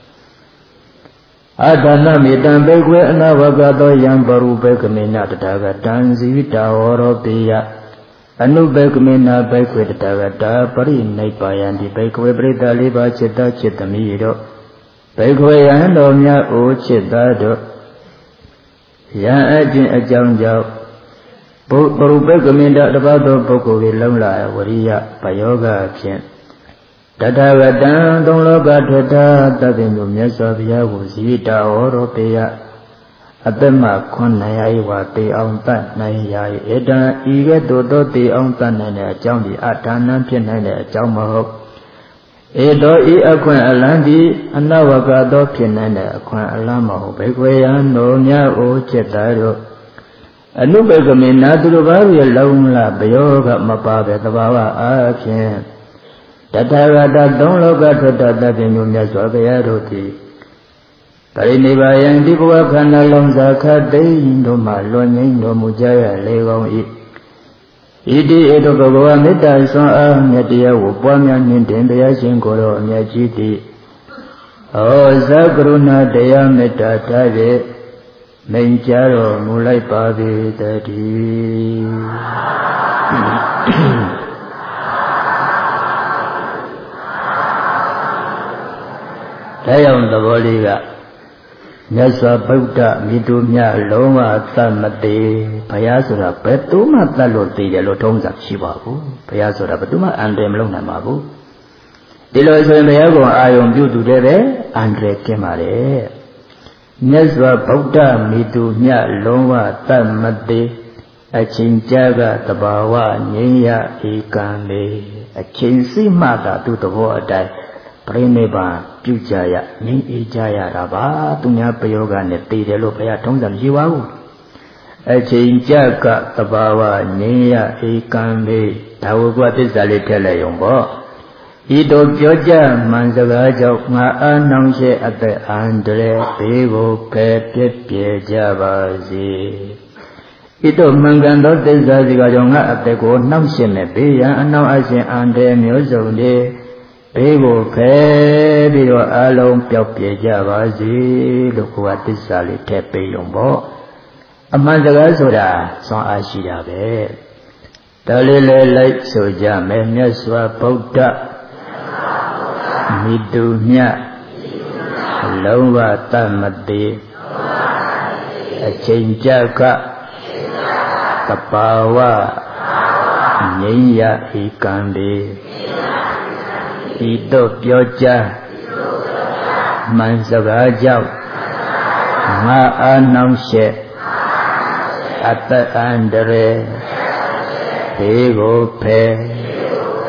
အတဏမေတံဘေကွေအနဝကသောယံပရုဘေကမေနတထာဂတံဇီဝိတဝရောပိယအနုဘေကမေနဘေကွေတထာဂတာပရိနိဗ္ဗာယံဒီဘေကွေပရိသလေးပါจิตတจิตသမီးတို့ဘေခွေယံတော်မြတ်အိုချစ်သားတို့ယံအကျင့်အကြောင်းကြောင့်ဘုပရုပေကမေတ္တတပတ်သောပုဂ္ဂိုလ်၏လုံလာဝရိယဘယောဂဖြင့်တထာဂတံသုံးလောကထွတ်တာတတ်တဲ့မြတ်စွာဘုရားကိုဇီဝိတဟောတော်ပေယအသက်မှခွန်နိုင်၏ဝါတေအောင်တတ်နိုင်၏ဧတံဤကဲ့သို့သောတေအောင်တတ်နိုင်တဲ့အကြောင်းဒီအထာဏံဖြစ်နိုင်တဲ့အကြောင်းမဟုတ်ဧတောဤအခွင့်အလံဒီအနဝကသောဖြစ်နိုင်တဲ့အခွင့်အလံမဟုတ်ဘေခွေယံတို့မြတ်အိုจิตသားတို့အနုဘေကမေနာသူတို့ဘာရဲ့လုံးလာဘယောကမပါပဲတဘာဝအားဖြင့်တထာဂတသုံးလောကထွတ်တတ်တဲ့မျိုးမြတ်စွာဘုရားတို့သည်ပရိနိဗ္ဗာယံဒီဘဝခန္ဓာလုံးစာခတ်သိမ်းတို့မှလွန်ငင်းတော်မူကြရလေကုန်၏ဣတိဧတုဘဂဝါမေတ္တာစွမ်းအားမြတ်တရားကိုပွားများနှင့်တင်တရားရှင်ကိုယ်တော်အမြတ်ကြီးသည်ဩဇာကရုဏာတရားမေတ္တာထားဖြင့်မိန်ကြတော်မူလိုက်ပါပေတည်းဒါကြောင့်သဘောလေးကမြတ်စွာဘုရားမိသူမြတ်လုံးဝသတ်မသေးဘုရားဆိုတာဘယ်သူမှတတ်လို့သိတယ်လို့ထုံးစံရှိပါဘူးဘုရားဆိုတာဘယ်သူမှအန္တရာယ်မလုပ်နိုင်ပါဘူးဒီလိုဆိုရင်ဘုရားကအာယုံပြုသူတွေပဲအန္တရာယ်ကျင်းပါတယ်မြတ်စွာဘုရားမိသူမြတ်လုံးဝသတ်မသေးအချင်းကြာကတဘာဝငြိမ်းရဧကံလေအချင်းစိမှသာသူသဘောအတိုင်းပရိနိဗ္ဗာန်ပြုကြရငြိမ်းအေးကြရတာပါသူများပယောဂနဲ့တည်တယ်လို့ဘုရားထုံးစံမရှိပါဘူးအချိန်ကြကတဘာဝငြိမ်းရဧကံလေဒါဝကသစ္စာလေးထည့်လိုက်ရုံပေါ့ဤတို့ပြောကြမှန်စကားကြောင့်ငါအာနှောင့်ရှက်အသက်အန္တရာယ်ဘေးကိုဖယ်ပြည့်ပြည့်ကြပါစေဤတို့မှန်ကန်သောသစ္စာစကားကြောင့်ငါအသက်ကိုနှောင့်ရှက်မဲ့ဘေးရန်အနှောင့်အယှက်အန္တရာယ်မျိုးစုံတွေဘေးကိုဖယ်ပြီးတော့အလုံးပျောက်ပြဲကြပါစေလို့ကိုယ်ကသစ္စာလေးထည့်ပေးရုံပေါ့အမှန်စကားဆိုတာစွမ်းအားရှိတာပဲဒါလေးလေးလိုက်ဆိုကြမယ်မြတ်စွာဘုရားမိတုမြတ်လုံးဝတတ်မသေးအချိန်ကြကတဘာဝငြိမ်းရဧကံလေဤတို့ပြောကြားမှန်စကားကြောင့်ငါအာနှောင့်ရှက်အတ္တအန္တရေဘေးကိုဖယ်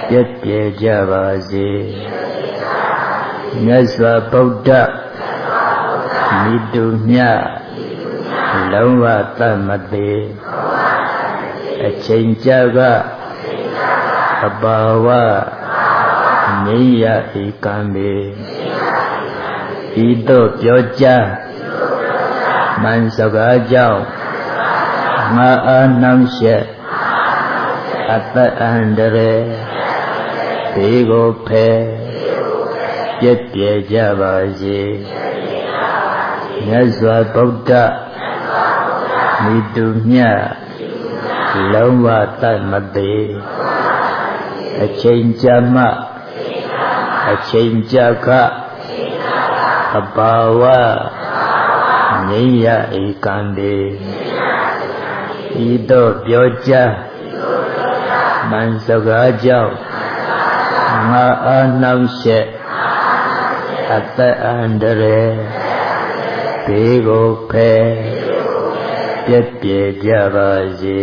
ပြည့်ပြည့်ကြပါစေမြတ်စွာဘုရားမိတုမြလုံးဝတတ်မသေးအချိန်ကြာကအဘာဝငြိယဧကံပေဤသို့ပြောကြားမန်စကားကြောင့်ငါအားနှောင့်ယှက်အတ္တအန္တရာယ်ဘေးကိုဖယ်ပြည့်ပြည့်ကြပါစေမြတ်စွာဘုရားမိတုမြလုံးဝတတ်မသေးအချိန်ကြာမှအချိန်ကြာကအဘာဝငြိယဧကံပေဤသို့ပြောကြားမန်စကားကြောင့်ငါအားနှောင့်ယှက်အတ္တအန္တရာယ်ဘေးကိုဖယ်ပြည့်ပြည့်ကြပါစေ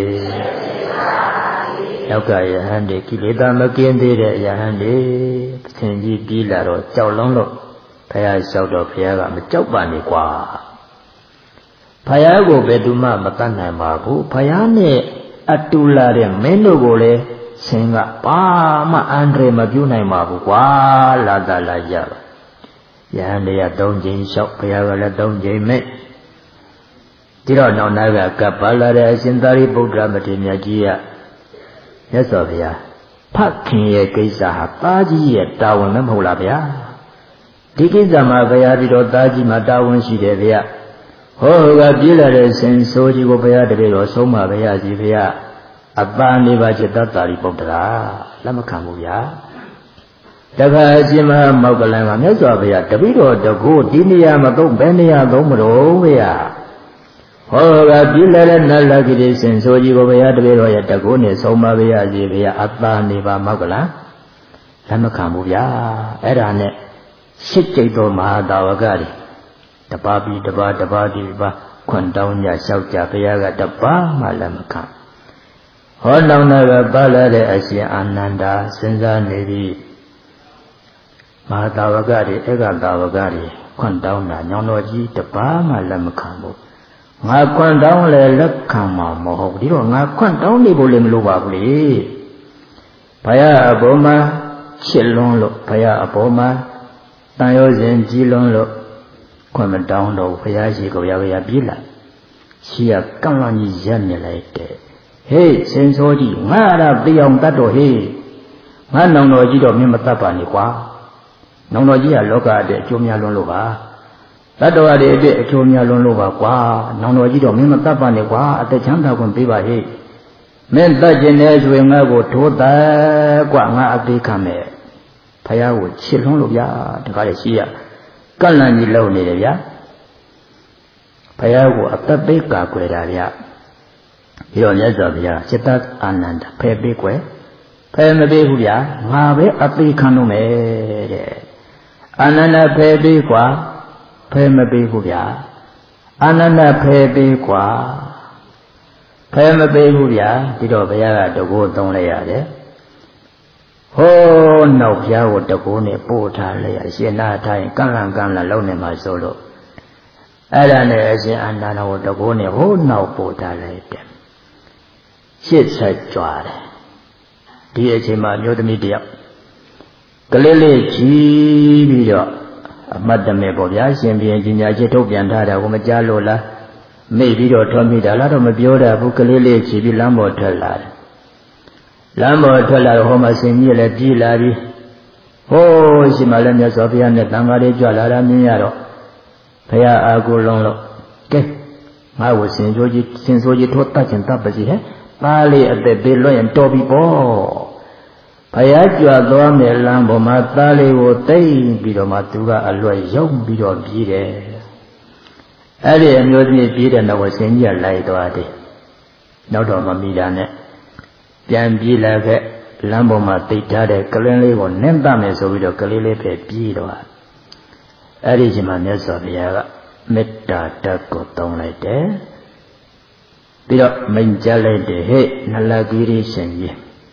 နောက်ကယဟန်တွေကိလေသာမကင်းသေးတဲ့ယဟန်တွေသင်ကြီးပြီးလာတော့ကြောက်လုံးလို့ဘုရားလျှောက်တော့ဘုရားကမကြောက်ပါနဲ့ကွာဘုရားကိုဘယ်သူမှမတတ်နိုင်ပါဘူးဘုရားနဲ့အတူလာတဲ့မင်းတို့ကိုလည်းရှင်ကဘာမှအန္တရာယ်မပြုနိုင်ပါဘူးကွာလာတာလာကြပါယဟန်တွေကသုံးချိန်လျှောက်ဘုရားကလည်းသုံးချိန်မဲ့ဒီတော့နောက်နာကကပ်ပါလာတဲ့အရှင်သာရိပုတ္တရာမထေရမြတ်ကြီးကမြတ်စွာဘုရားဖခင်ရဲ့ကိစ္စဟာသားကြီးရဲ့တာဝန်မဟုတ်လားဗျာဒီကိစ္စမှာဘုရားပြီးတော့သားကြီးမှာတာဝန်ရှိတယ်ဗျာဟောကပြေးလာတဲ့ရှင်ဆိုးကြီးကိုဘုရားတပည့်တော်ဆုံးမဘုရားကြီးဘုရားအပန်းလေးပါးจิตသာရိပုတ္တရာလက်မခံဘူးဗျာတခါအရှင်မဟာမောဂလန်ကမြတ်စွာဘုရားတပည့်တော်တကူဒီနေရာမသုံးဘယ်နေရာသုံးမလို့ဗျာဟောကပြေးလာတဲ့နတ်လကိတိရှင်ဆိုးကြီးကိုဘုရားတပည့်တော်ရဲ့တကူနဲ့ဆုံးမဘုရားကြီးဘုရားအပန်းလေးပါးမောဂလန်လက်မခံဘူးဗျာအဲ့ဒါနဲ့ရှစ်ကျိတ်တော်မဟာတာဝကတွေတပါးပြီးတပါးတပါးဒီပါခွန်တောင်းကြလျှောက်ကြဘုရားကတပါးမှလက်မခံဟောနောင်နာကပါလာတဲ့အရှင်အာနန္ဒာစဉ်းစားနေပြီးမဟာတာဝကတွေဧကတာဝကတွေခွန်တောင်းတာညောင်တော်ကြီးတပါးမှလက်မခံဘူးငါခွန်တောင်းလဲလက်ခံမှာမဟုတ်ဒီတော့ငါခွန်တောင်းနေဖို့လည်းမလိုပါဘူးလေဘုရားအပေါ်မှာချစ်လွန်းလို့ဘုရားအပေါ်မှာတန်ရောစဉ်ကြီးလွန်းလို့ခွန်မတောင်းတော့ဘုရားရှိကိုရရပြေးလာရှိရကန့်လန့်ကြီးရက်နေလိုက်တဲ့ဟေးရှင်စောကြီးငါအဲ့ဒါသိအောင်တတ်တော့ဟေးငါနောင်တော်ကြီးတော့မင်းမတတ်ပါနဲ့ကွာနောင်တော်ကြီးကလောကအတွက်အကျိုးများလွန်းလို့ပါတတ်တော်ရတဲ့အတွက်အကျိုးများလွန်းလို့ပါကွာနောင်တော်ကြီးတော့မင်းမတတ်ပါနဲ့ကွာအသက်ချမ်းသာခွင့်ပေးပါဟေးမင်းတတ်ကျင်တဲ့ဆိုရင်ငါ့ကိုထိုးတယ်ကွာငါအသေးခံမယ်ဘုရားကိုချစ်လွန်းလို့ဗျာတခါလေရှိရကန့်လန့်ကြီးလုံနေတယ်ဗျာဘုရားကိုအသက်ပေးကာကွယ်တာဗျာပြီးတော့မြတ်စွာဘုရားစိတ္တအာနန္ဒဖယ်ပေးကွယ်ဖယ်မပေးဘူးဗျာငါပဲအသေးခံလို့မယ်တဲ့အာနန္ဒဖယ်ပေးကွာဖယ်မပေးဘူးဗျာအာနန္ဒဖယ်ပေးကွာဖယ်မပေးဘူးဗျာပြီးတော့ဘုရားကတကူသုံးလိုက်ရတယ်ဟောနောက်ဘုရားကိုတကူနဲ့ပို့ထားလိုက်ရရှင်နာထိုင်ကန့်လန့်ကန့်လန့်လုံးနေမှာဆိုလို့အဲ့ဒါနဲ့အရှင်အာနန္ဒကိုတကူနဲ့ဟိုနောက်ပို့ထားလိုက်တယ်ရှစ်ဆက်ကြွားတယ်ဒီအချိန်မှာမျိုးသမီးတယောက်ကလေးလေးကြီးပြီးတော့အမတ်တမဲပေါ့ဗျာရှင်ပြန်ကြီးညာချစ်ထုတ်ပြန်ထားတာကိုမကြားလို့လားမိတ်ပြီးတော့ထွန်းမိတာလားတော့မပြောတာဘူးကလေးလေးကြီးပြီးလမ်းပေါ်ထွက်လာတယ်လမ်းပေါ်ထွက်လာတော့ဟောမှာရှင်ကြီးလည်းပြေးလာပြီးဟိုးရှိမှလည်းမြတ်စွာဘုရားနဲ့တန်ခါးလေးကြွလာတာမြင်ရတော့ဘုရားအာကိုလုံးလို့ကဲငါ့ကိုရှင်စိုးကြီးရှင်စိုးကြီးထိုးတတ်ချင်တတ်ပါစီဟဲ့သားလေးအသက်ပေးလွှတ်ရင်တော်ပြီပေါ့ဘုရားကြွသွားမယ်လမ်းပေါ်မှာသားလေးကိုတိတ်ပြီးတော့မှသူကအလွယ်ရုံပြီးတော့ပြေးတယ်အဲ့ဒီအမျိုးသမီးပြေးတဲ့နောက်ရှင်ကြီးကလိုက်သွားတယ်နောက်တော့မမိတာနဲ့ပြန်ပြေးလာခဲ့လမ်းပေါ်မှာတိတ်ထားတဲ့ကလင်းလေးကိုနင်းတတ်မယ်ဆိုပြီးတော့ကလေးလေးပဲပြေးတော့အဲ့ဒီချိန်မှာမြတ်စွာဘုရားကမေတ္တာဓာတ်ကိုသုံးလိုက်တယ်ပြီးတော့မိန့်ကြားလိုက်တယ်ဟဲ့နလဂိရိရှင်ကြီး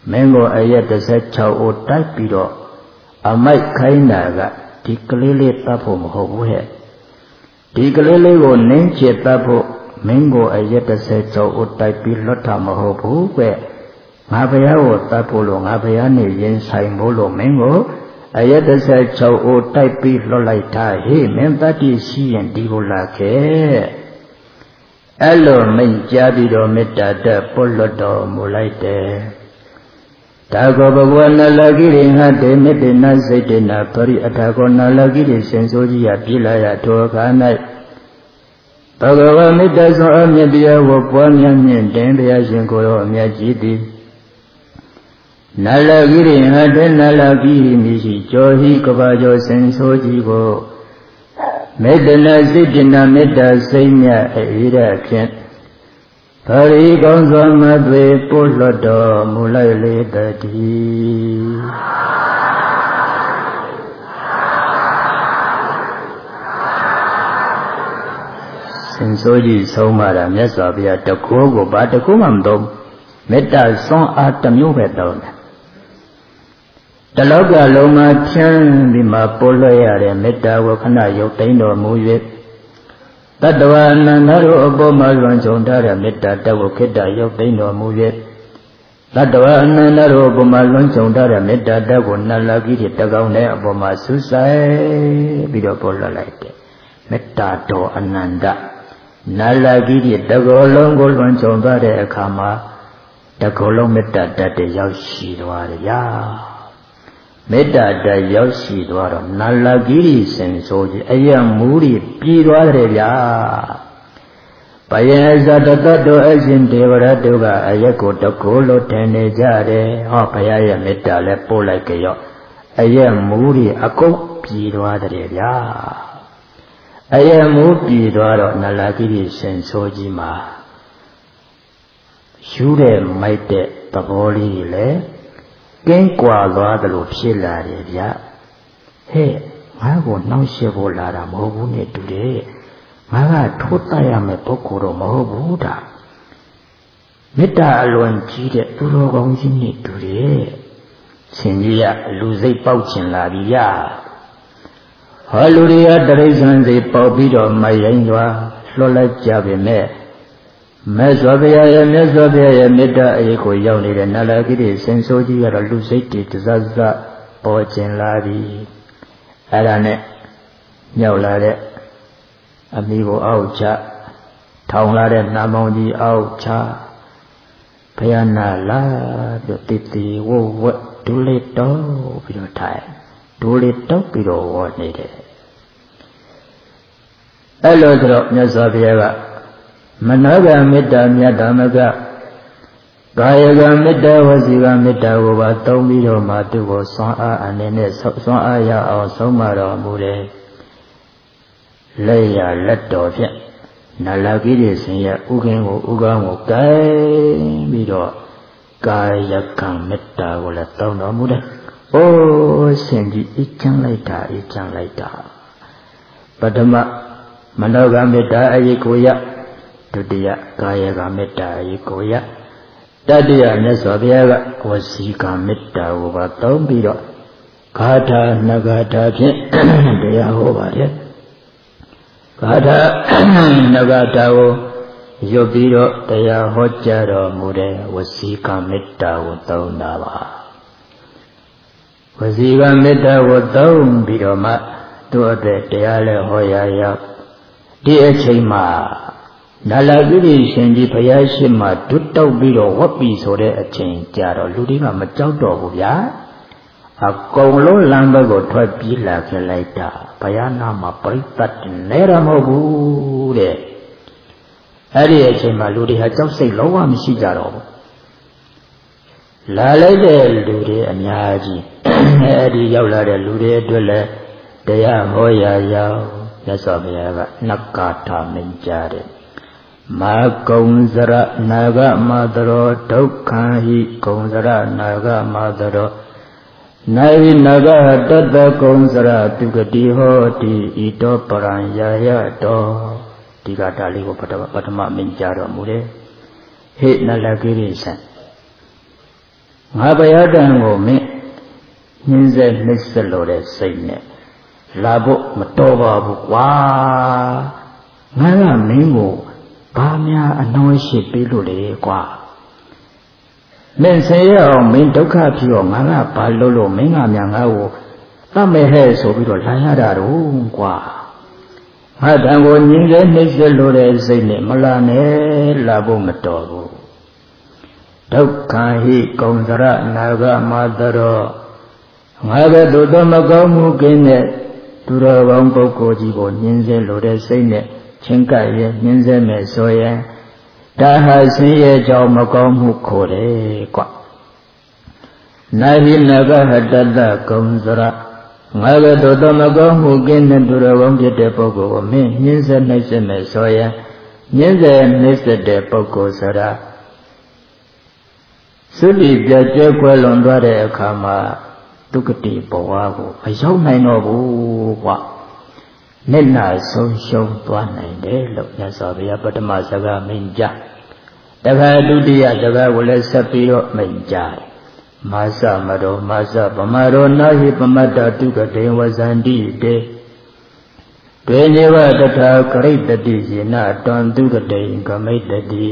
မင်းကိုအရက်တစ်ဆက်၆အိုတိုက်ပြီးတော့အမိုက်ခိုင်းတာကဒီကလေးလေးတတ်ဖို့မဟုတ်ဘူးဟဲ့ဒီကလေးလေးကိုနင်းချစ်တတ်ဖို့မင်းကိုအရက်တစ်ဆက်၆အိုတိုက်ပြီးလွတ်တာမဟုတ်ဘူးကွငါဘုရားကိုတတ်ဖို့လို့ငါဘုရားနေရင်ဆိုင်ဖို့လို့မင်းကိုအရက်တစ်ဆက်၆အိုတိုက်ပြီးလွတ်လိုက်တာဟေးမင်းတတ်တိရှိရင်ဒီကိုလာခဲ့အဲ့လိုမိန့်ကြားပြီးတော့မေတ္တာတက်ပွတ်လွတ်တော်မူလိုက်တယ်ဒါကောဘဂဝနာလကိရိဟတေမေတ္တနာစိတ်တနာပရိအထာကောနာလကိရိစင်စိုးကြီးရပြည်လာရထောခါ၌ဘဂဝမေတ္တာသောအမြတ်တရားကိုပွားများမြင့်တင်တရားရှင်ကိုယ်တော်အမြတ်ကြီးသည်နာလကိရိဟတေနာလကိရိမြရှိကျော်ဟိကဘာကျော်စင်စိုးကြီးကိုမေတ္တနာစိတ်တနာမေတ္တာစိတ်မြတ်အေရဖြင့်ပရိကောင်းစွာမသွေပို့လွတ်တော်မူလိုက်လေတည်းစင်စိုးကြီးဆုံးမတာမြတ်စွာဘုရားတကူကိုဘာတကူမှမသုံးမေတ္တာစွမ်းအားတစ်မျိုးပဲသုံးတယ်တလောကလုံးမှာချမ်းပြီးမှပို့လွှတ်ရတဲ့မေတ္တာကိုခဏရုပ်သိမ်းတော်မူ၍တတ္တဝအနန္တတို့အပေါ်မှာလွန်ခြုံထားတဲ့မေတ္တာတက်ကိုခေတ္တရုပ်သိမ်းတော်မူ၍တတ္တဝအနန္တတို့အပေါ်မှာလွန်ခြုံထားတဲ့မေတ္တာတက်ကိုနလကိတိတကောင်းတဲ့အပေါ်မှာဆူဆိုင်ပြီးတော့ပို့လွှတ်လိုက်တယ်မေတ္တာတော်အနန္တနလကိတိတကောလုံးကိုလွန်ခြုံသွားတဲ့အခါမှာတကောလုံးမေတ္တာတက်တဲ့ရောက်ရှိသွားတယ်ဗျာမေတ္တာတက်ရောက်ရှိသွားတော့နလကိရိစင်ဆိုကြီးအယံမူရီပြည်သွားတယ်ဗျာဘယံဇတတတောအရှင်ဒေဝရတုကအယက်ကိုတကိုလို့ထင်နေကြတယ်ဟောဘုရားရဲ့မေတ္တာလည်းပို့လိုက်ကြရောအယက်မူရီအကုတ်ပြည်သွားတယ်ဗျာအယက်မူပြည်သွားတော့နလကိရိစင်ဆိုကြီးမှာယူတဲ့မိုက်တဲ့သဘောလေးတွေလည်းကင်းကွာသွားတယ်လို့ဖြစ်လာတယ်ဗျဟဲ့ငါ့ကိုနှောင့်ယှက်ဖို့လာတာမဟုတ်ဘူးနဲ့တူတယ်ငါကထိုးတတ်ရမယ့်ပုဂ္ဂိုလ်တော့မဟုတ်ဘူးဒါမေတ္တာအလွန်ကြီးတဲ့သူတော်ကောင်းကြီးနဲ့တူတယ်ရှင်ကြီးကလူစိတ်ပေါက်ချင်လာပြီဗျဟောလူတွေကတရိစ္ဆာန်စိတ်ပေါက်ပြီးတော့မယိမ့်သွားလွှတ်လိုက်ကြပြီမဲ့မြတ်စွာဘုရားရဲ့မြတ်စွာဘုရားရဲ့မေတ္တာအရေးကိုရောက်နေတဲ့နလကိတိစင်စိုးကြီးကတော့လူစိတ်တွေတစစပေါ်ကျင်လာပြီအဲ့ဒါနဲ့မြောက်လာတဲ့အမိကိုအောက်ချထောင်လာတဲ့နာမောင်ကြီးအောက်ချဘုရားနာလာပြီးတိတိဝဝဝဒူလေးတော့ပြီးတော့ထိုင်ဒူလေးတော့ပြီးတော့ဝေါ်နေတယ်အဲ့လိုဆိုတော့မြတ်စွာဘုရားကမနောကမေတ္တာမြတ်ဓမ္မကကာယကမေတ္တာဝစီကမေတ္တာကိုပါသုံးပြီးတော့မှသူ့ကိုစွမ်းအားအနေနဲ့စွမ်းအားရအောင်ဆုံးမတော်မူတယ်လက်ရလက်တော်ဖြင့်နလကိရိစင်ရဲ့ဥခင်ကိုဥကောင်းကိုကဲပြီးတော့ကာယကမေတ္တာကိုလည်းသုံးတော်မူတယ်။အိုးရှင်ကြီးအကျဉ်းလိုက်တာအကျဉ်းလိုက်တာပထမမနောကမေတ္တာအရေးကိုရဒုတိယကာယကမေတ္တာအရေးကိုရတတိယမြတ်စွာဘုရားကဝစီကမေတ္တာကိုပါသုံးပြီးတော့ဂါထာနဂါထာဖြင့်တရားဟောပါတယ်ဂါထာနဂါထာကိုရွတ်ပြီးတော့တရားဟောကြားတော်မူတဲ့ဝစီကမေတ္တာကိုသုံးတာပါဝစီကမေတ္တာကိုသုံးပြီးတော့မှသူ့အတွက်တရားလည်းဟောရရောက်ဒီအချိန်မှာနာလကိရိရှင်ကြီးဘုရားရှိမှဒုတောက်ပြီးတော့ဝတ်ပြီဆိုတဲ့အချိန်ကြတော့လူတွေကမကြောက်တော့ဘူးဗျာအကုန်လုံးလမ်းဘက်ကိုထွက်ပြေးလာခဲ့လိုက်တာဘုရားနာမှာပြိတ္တနေရမဟုတ်ဘူးတဲ့အဲ့ဒီအချိန်မှာလူတွေဟာကြောက်စိတ်လုံးဝမရှိကြတော့ဘူးလာလိုက်တဲ့လူတွေအများကြီးအဲ့ဒီရောက်လာတဲ့လူတွေအတွက်လည်းတရားဟောရာရောက်မြတ်စွာဘုရားကနက္ကာထာမင်းကြားတယ်မာကုံစရနာဂမသရောဒုက္ခံဟိကုံစရနာဂမသရောနာဝိနာဂတတကုံစရတုဂတိဟောတိဤတောပရံယာယတောဒီကတာလေးကိုပထမပထမမင်းကြားတော်မူတယ်ဟိနလကိရိဆံငါဘုရားတန်ကိုမင်းညင်းစေနှိမ့်ဆက်လို့တဲ့စိတ်နဲ့လာဖို့မတော်ပါဘူးကွာငါကမင်းကိုဘာများအနှောရှိပေးလို့လေကွာမင်းဆင်းရဲအောင်မင်းဒုက္ခဖြစ်အောင်ငါကဘာလို့လို့မင်းကများငါ့ကိုတတ်မဲ့ဟဲ့ဆိုပြီးတော့လာရတာတော့ကွာငါတန်ကိုညင်းစေနှိမ့်ဆက်လို့တဲ့စိတ်နဲ့မလာနဲ့လာဖို့မတော်ဘူးဒုက္ခဟိကုံစရနာဂမသရောငါကသို့သောမကောင်းမှုကင်းတဲ့သူတော်ကောင်းပုဂ္ဂိုလ်ကြီးကိုညှင်းဆဲလို့တဲ့စိတ်နဲ့ချင်းကပ်ရဲ့ညှင်းဆဲမယ်ဆိုရင်ဒါဟာဆင်းရဲကြောင့်မကောင်းမှုခေါ်တယ်ကွနာဟိနဂဟတတကုံစရငါကသို့သောမကောင်းမှုကင်းတဲ့သူတော်ကောင်းဖြစ်တဲ့ပုဂ္ဂိုလ်ကိုမင်းညှင်းဆဲနှိပ်စက်မယ်ဆိုရင်ညှင်းဆဲနှိပ်စက်တဲ့ပုဂ္ဂိုလ်ဆိုတာသုတိပြကျဲကွယ်လွန်သွားတဲ့အခါမှာဒုက္ခတိဘဝကိုမရောက်နိုင်တော့ဘူးကွာမျက်နှာဆုံးရှုံးသွားနိုင်တယ်လို့မြတ်စွာဘုရားပထမစကားမိန့်ကြတခါဒုတိယစကားကိုလည်းဆက်ပြီးတော့မိန့်ကြတယ်မာသမရောမာသပမရောနာဟိပမတ္တဒုက္ခတေဝဇန္တိတေဒေညေဝတထာကရိတတိယေနတံဒုက္ခတေကမိတ္တိ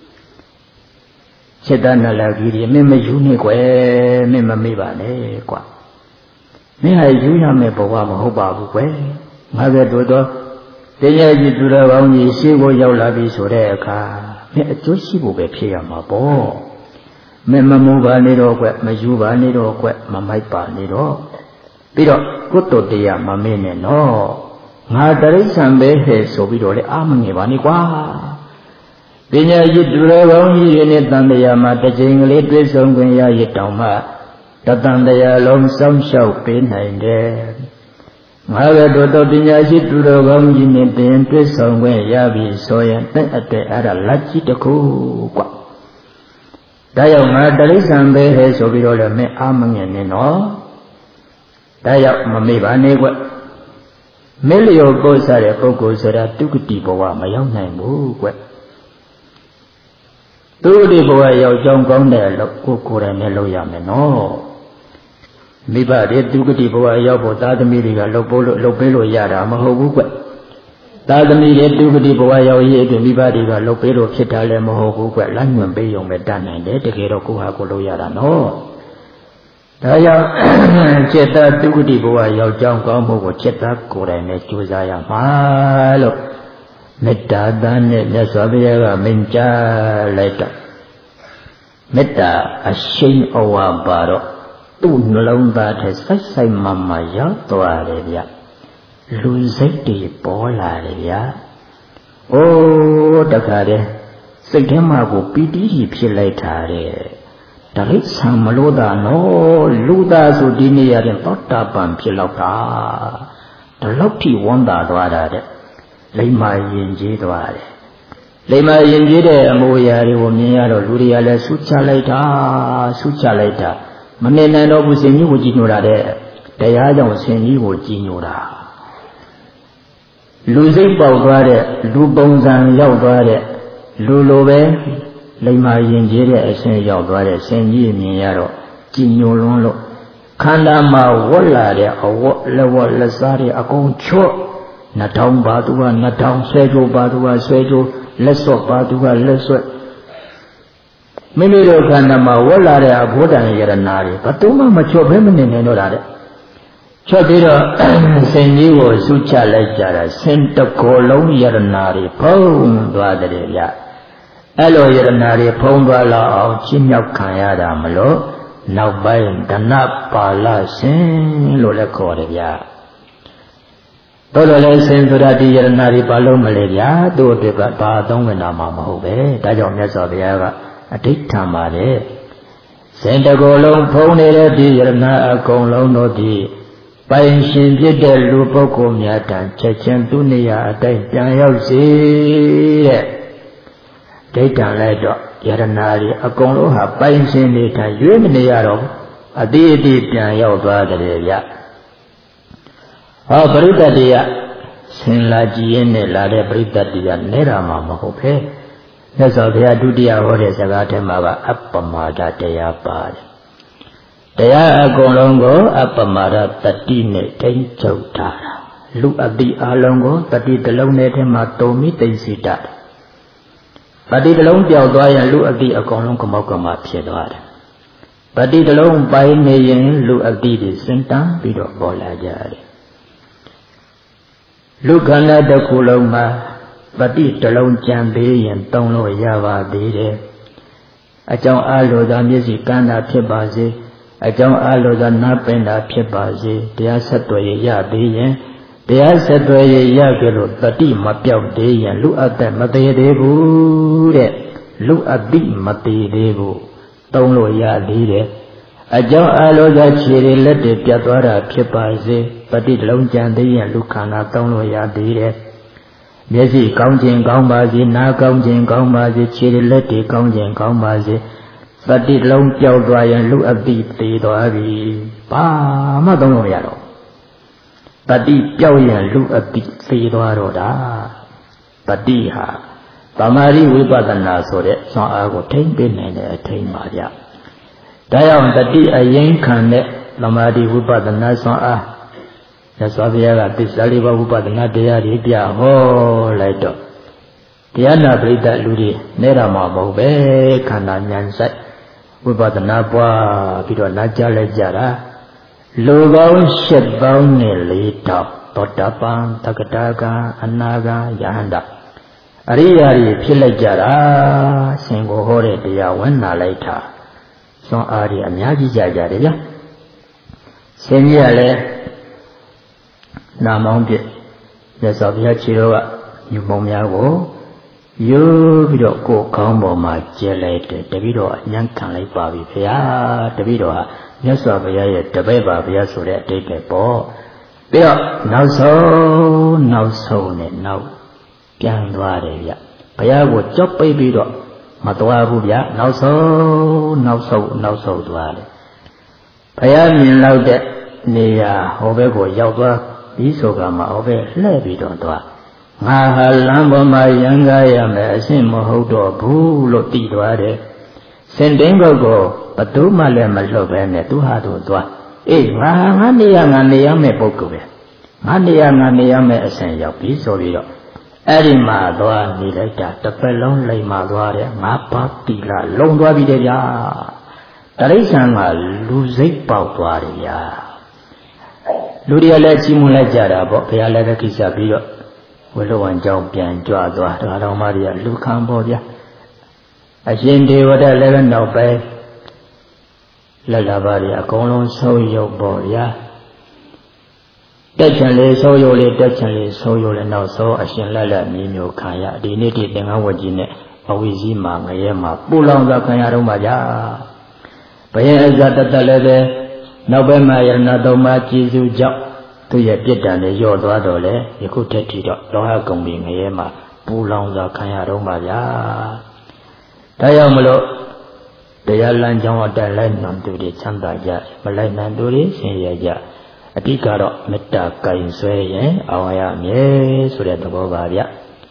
စိတ်တနလာကြီးမင်းမယူနေကွယ်မင်းမမေ့ပါနဲ့ကွာမင်းဟာယူရမယ့်ဘဝမဟုတ်ပါဘူးကွယ်ငါကတို့တော့တရားကြီးသူတော်ကောင်းကြီးရှေ့ကိုရောက်လာပြီဆိုတဲ့အခါမင်းအကျိုးရှိဖို့ပဲဖြစ်ရမှာပေါ့မင်းမမူပါနေတော့ကွယ်မယူပါနေတော့ကွယ်မမိုက်ပါနေတော့ပြီးတော့ကုတ္တတရားမမေ့နဲ့နော်ငါတရိစ္ဆာန်ပဲဟဲ့ဆိုပြီးတော့လေအာမငယ်ပါနေကွာပညာရှိသူတော်ကောင်းကြီးတွေနဲ့တန်တရားမှာတစ်ချိန်ကလေးတွေ့ဆုံခွင့်ရရတောင်မှတတန်တရားလုံးစောင့်ရှောက်ပေးနိုင်တယ်။ငါကတို့တော့ပညာရှိသူတော်ကောင်းကြီးနဲ့တင်တွေ့ဆုံခွင့်ရပြီဆိုရင်တဲ့အတွက်အဲ့ဒါလက်ကြီးတစ်ခုကွာ။ဒါကြောင့်ငါတိရစ္ဆာန်ပဲဟဲ့ဆိုပြီးတော့လည်းမင်းအာမငယ်နဲ့နော်။ဒါကြောင့်မမေ့ပါနဲ့ကွ။မေလျော်ပို့စားတဲ့ပုဂ္ဂိုလ်ဆိုတာဒုက္ခတိဘဝမရောက်နိုင်ဘူးကွ။သူဒီဘဝရောက်ကြောင်းကောင်းတဲ့လို့ကိုကိုယ်တိုင်နဲ့လုပ်ရမယ်နော်မိဘတွေသူကတိဘဝရောက်ဖို့သာသမီတွေကလှုပ်ဖို့လို့လှုပ်ပေးလို့ရတာမဟုတ်ဘူးကွသာသမီတွေသူကတိဘဝရောက်ရေးအတွက်မိဘတွေကလှုပ်ပေးလို့ဖြစ်တာလည်းမဟုတ်ဘူးကွလမ်းညွှန်ပေးရုံပဲတတ်နိုင်တယ်တကယ်တော့ကိုဟာကိုလုပ်ရတာနော်ဒါကြောင့်จิตတသူကတိဘဝရောက်ကြောင်းကောင်းဖို့ကိုจิตတကိုယ်တိုင်နဲ့ကြိုးစားရမှာလို့မေတ္တာတန်နဲ့မြတ်စွာဘုရားကမိန့်ကြားလိုက်တာမေတ္တာအရှိန်အဝါပါတော့သူ့နှလုံးသားထဲစိုက်စိုက်မမရောက်သွားတယ်ဗျလူစိတ်တွေပေါ်လာတယ်ဗျအိုးတခါတည်းစိတ်ထဲမှာကိုပီတိကြီးဖြစ်လိုက်တာတဲ့တရိစ္ဆာန်မလို့တာနော်လူသားဆိုဒီနေရာရင်သောတာပန်ဖြစ်တော့တာဒီလောက်ထိဝမ်းသာသွားတာတဲ့လိမ္မာရင်ကြီးသွားတယ်လိမ္မာရင်ကြီးတဲ့အမိုးအရာတွေကိုမြင်ရတော့လူတွေကလည်းဆူချလိုက်တာဆူချလိုက်တာမနေနိုင်တော့ဘူးစင်ကြီးကိုကြည်ညိုတာတဲ့တရားကြောင့်စင်ကြီးကိုကြည်ညိုတာလူစိတ်ပေါက်သွားတဲ့လူပုံစံရောက်သွားတဲ့လူလိုပဲလိမ္မာရင်ကြီးတဲ့အဆင့်ရောက်သွားတဲ့စင်ကြီးမြင်ရတော့ကြည်ညိုလွန်းလို့ခန္ဓာမှာဝတ်လာတဲ့အဝတ်လက်ဝတ်လက်စားတွေအကုန်ချော့နှထောင်ပါသူကနှထောင်ဆွဲကြိုးပါသူကဆွဲကြိုးလက်စော့ပါသူကလက်ဆွဲမိမိတို့ခန္ဓာမှာဝတ်လာတဲ့အဘိဓမ္မာယရနာတွေဘယ်သူမှမချော့ဘဲမနေနိုင်တော့တာတဲ့ချော့ပြီးတော့စင်ကြီးကိုစုချလိုက်ကြတာစင်တကောလုံးယရနာတွေဖုံးသွားတယ်ဗျအဲ့လိုယရနာတွေဖုံးသွားလောက်အောင်ချင်းမြောက်ခံရတာမလို့နောက်ပိုင်းဒနပါဠစင်လို့လည်းခေါ်တယ်ဗျတော်တော်လေးစင်ဆိုတာဒီယရနာတွေဘာလို့မလဲဗျာသူ့အတွက်ကဘာအသုံးဝင်တာမှမဟုတ်ပဲဒါကြောင့်မြတ်စွာဘုရားကအဋိဋ္ဌံပါတယ်စင်တကောလုံးဖုံးနေတဲ့ဒီယရနာအကုန်လုံးတို့ဒီပိုင်ရှင်ဖြစ်တဲ့လူပုဂ္ဂိုလ်များတန်ချက်ချင်းသူ့နေရာအတိုင်းပြန်ရောက်စေတဲ့ဒိဋ္ဌံလိုက်တော့ယရနာတွေအကုန်လုံးဟာပိုင်ရှင်တွေထရွေးမနေရတော့အတိအတိပြန်ရောက်သွားတယ်ဗျဟောပရိသတ်တရားဆင်လာကြည်ရင်နဲ့လာတဲ့ပရိသတ်တရားနေတာမှမဟုတ်ပဲမြတ်စွာဘုရားဒုတိယဟောတဲ့စကားထဲမှာကအပ္ပမာဒတရားပါတယ်တရားအကုန်လုံးကိုအပမာဒတတိနဲ့ထိန်းချုပ်ထားတာလူအတိအလုံးကိုတတိတလုံးနဲ့ထဲမှာတုံပြီးသိသိတတ်ပတိတလုံးပြောက်သွားရင်လူအတိအကုန်လုံးကမောက်ကမဖြစ်သွားတယ်ပတိတလုံးပိုင်းနေရင်လူအတိတွေစင်တန်းပြီးတော့ပေါ်လာကြတယ်လူခန္ဓာတစ်ခုလုံးမှာပတိတလုံးကြံသေးရင်သုံးလို့ရပါသေးတယ်အကြောင်းအားလို့သာမျက်စိကန်းတာဖြစ်ပါစေအကြောင်းအားလို့သာနားပင်တာဖြစ်ပါစေတရားဆက်သွယ်ရသေးရင်တရားဆက်သွယ်ရကြလို့တတိမပြောက်သေးရင်လူအသက်မသေးသေးဘူးတဲ့လူအတိမသေးသေးဘူးသုံးလို့ရသေးတယ်အကြောင်းအားလို့သာခြေတွေလက်တွေပြတ်သွားတာဖြစ်ပါစေပတိလုံးကြံသေးရင်လူခန္ဓာသုံးလို့ရသေးတယ်မျက်စိကောင်းခြင်းကောင်းပါစေနားကောင်းခြင်းကောင်းပါစေခြေတွေလက်တွေကောင်းခြင်းကောင်းပါစေပတိလုံးပြောက်သွားရင်လူအတိသေးသွားပြီဘာမှသုံးလို့မရတော့ပတိပြောက်ရင်လူအတိသေးသွားတော့တာပတိဟာသမာဓိဝိပဿနာဆိုတဲ့ဆွမ်းအားကိုထိမ့်ပေးနိုင်တဲ့အထိမ့်ပါဗျဒါကြောင့်တတိအရင်ခံတဲ့သမာဓိဝိပဿနာဆွမ်းအားရသော်ဘုရားကသစ္စာလေးပါးဝိပဿနာတရားတွေပြဟောလိုက်တော့တရားနာပရိသတ်လူတွေနေတာမှာမဟုတ်ပဲခန္ဓာဉာဏ်ဆိုင်ဝိပဿနာပွားပြီးတော့နာကြားလိုက်ကြတာလူပေါင်းရှစ်ပေါင်းနဲ့လေးတောင်သောတာပန်သက္ကတာကအနာဂါယဟန္တာအရိယာတွေဖြစ်လိုက်ကြတာဆင်ကိုဟောတဲ့တရားဝင်နာလိုက်တာစွမ်းအားတွေအများကြီးကြကြတယ်ဗျာဆင်ကြီးကလည်းနာမောင်းပြည့်မြတ်စွာဘုရားခြေတော်ကညမုံများကိုယူပြီးတော့ကိုယ်ကောင်းပေါ်မှာကျဲလိုက်တယ်တပည့်တော်အညံ့ခံလိုက်ပါပြီဘုရားတပည့်တော်ဟာမြတ်စွာဘုရားရဲ့တပည့်ပါဘုရားဆိုတဲ့အတိတ်ပဲပေါ့ပြီးတော့နောက်ဆုံးနောက်ဆုံးနဲ့နောက်ပြန်သွားတယ်ဗျဘုရားကိုကြောက်ပိတ်ပြီးတော့မသွားဘူးဗျနောက်ဆုံးနောက်ဆုံးနောက်ဆုံးသွားတယ်ဘုရားမြင်လောက်တဲ့နေရာဟိုဘက်ကိုရောက်သွားပြီးဆိုကမှဟိုဘက်လှည့်ပြီးတော့သွားငါဟာလမ်းပေါ်မှာရန်ကားရမယ်အရှင်းမဟုတ်တော့ဘူးလို့တည်သွားတယ်စင်တင်းကုတ်ကိုဘသူမှလည်းမလွတ်ပဲနဲ့သူဟာသူသွားအေးငါငါနေရငါနေရမယ်ပုဂ္ဂိုလ်ပဲငါနေရငါနေရမယ်အစဉ်ရောက်ပြီးဆိုပြီးတော့အဲ့ဒီမှာသွားနေလိုက်တာတစ်ပတ်လုံးလိမ်မာသွားတယ်ငါပါတိလာလုံသွားပြီတဲ့ဗျာတရိစ္ဆာန်ကလူစိတ်ပေါက်သွားတယ်ဗျာလူတွေကလည်းချီးမွမ်းလိုက်ကြတာပေါ့ဘုရားလည်းကိစ္စပြီးတော့ဝိလဝံကြောင့်ပြန်ကြွသွားဒါတော်မတွေကလူခံပေါ့ဗျာအရှင်ဒေဝဒလည်းပဲနောက်ပဲလက်လာပါတွေအကုန်လုံးဆုံးရုပ်ပေါ့ဗျာတက်ချင်လေဆုံးရုပ်လေးတက်ချင်လေဆုံးရုပ်လေးနောက်ဆုံးအရှင်လက်လက်မျိုးမျိုးခံရဒီနေ့ဒီသင်္ကန်းဝတ်ကြီးနဲ့အဝိဇ္ဇီမှာငရဲမှာပူလောင်သာခံရတော့မှာဗျာဘယင်အဇတတလည်းပဲနောက်ပဲမှာယရဏသုံးပါးကြည်စုကြောင့်သူရဲ့ပြစ်ဒဏ်တွေလျော့သွားတော့လေယခုတည်းထိတော့လောဟကုံပြီးငရဲမှာပူလောင်သာခံရတော့မှာဗျာဒါကြောင့်မလို့တရားလမ်းကြောင်းအတိုင်းလိုက်နိုင်သူတွေချမ်းသာကြမလိုက်နိုင်သူတွေဆင်းရဲကြအတိကတော့မေတ္တာကင်ဆွဲရင်အောင်ရမယ်ဆိုတဲ့သဘောပါဗျ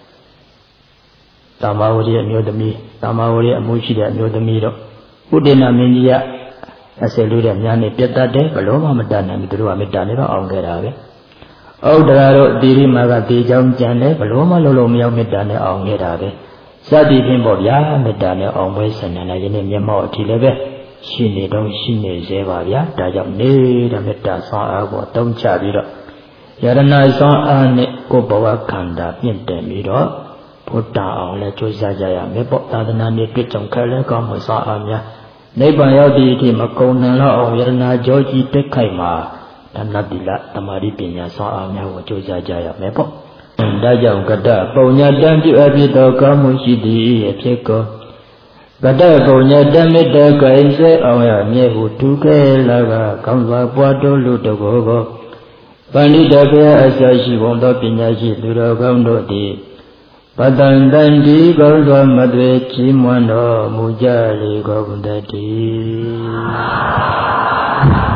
တမ္မာဝရိအမျိုးသမီးတမ္မာဝရိအမှုရှိတဲ့အမျိုးသမီးတော့ဥဒိဏမင်းကြီးကအစလူတဲ့များနဲ့ပြတ်တတ်တယ်ဘလို့မှမတတ်နိုင်ဘူးသူတို့ကမေတ္တာနဲ့တော့အောင်ခဲ့တာပဲဥဒ္ဒရာတို့တိရိမာကတေချောင်းကြံတယ်ဘလို့မှလုံးလုံးမရောက်မေတ္တာနဲ့အောင်ခဲ့တာပဲစသည်ဖြင့်ပေါ့ဗျာမေတ္တာနဲ့အောင်ပွဲဆန္ဒနာယနေ့မျက်မှောက်အထီလည်းပဲရှိနေတော့ရှိနေသေးပါဗျာဒါကြောင့်နေတဲ့မေတ္တာဆွမ်းအားကိုအသုံးချပြီးတော့ယရဏဆွမ်းအားနဲ့ကိုယ်ဘဝခန္ဓာပြင့်တယ်ပြီးတော့ဘုဒ္ဓအောင်လဲကြိုးစားကြရမယ်ပေါ့သာသနာနဲ့တွေ့ကြုံခဲ့လဲကောင်းမှုဆွမ်းအားများနိဗ္ဗာန်ရောက်သည့်အထိမကုန်နိုင်တော့အောင်ယရဏကြောကြီးတက်ခိုက်မှာဓမ္မတိလသမာဓိပညာဆွမ်းအားများကိုကြိုးစားကြရမယ်ပေါ့ဒါကြောင့်ကတ္တပုံညာတံပြုအပ်ပြီးတော့ကောင်းမှုရှိသည်အဖြစ်ကိုကတ္တပုံညာတမေတ္တာကိုင်စေအောင်ရမြေဟုဒုက္ခလာကကောင်းစွာပွားတော်လူတကောကိုပဏိတဘုရားအစရှိဘုံသောပညာရှိသူတော်ကောင်းတို့သည်ပတံတန်ဒီကောင်းစွာမသွေချီးမွမ်းတော်မူကြလေကုန်တည်း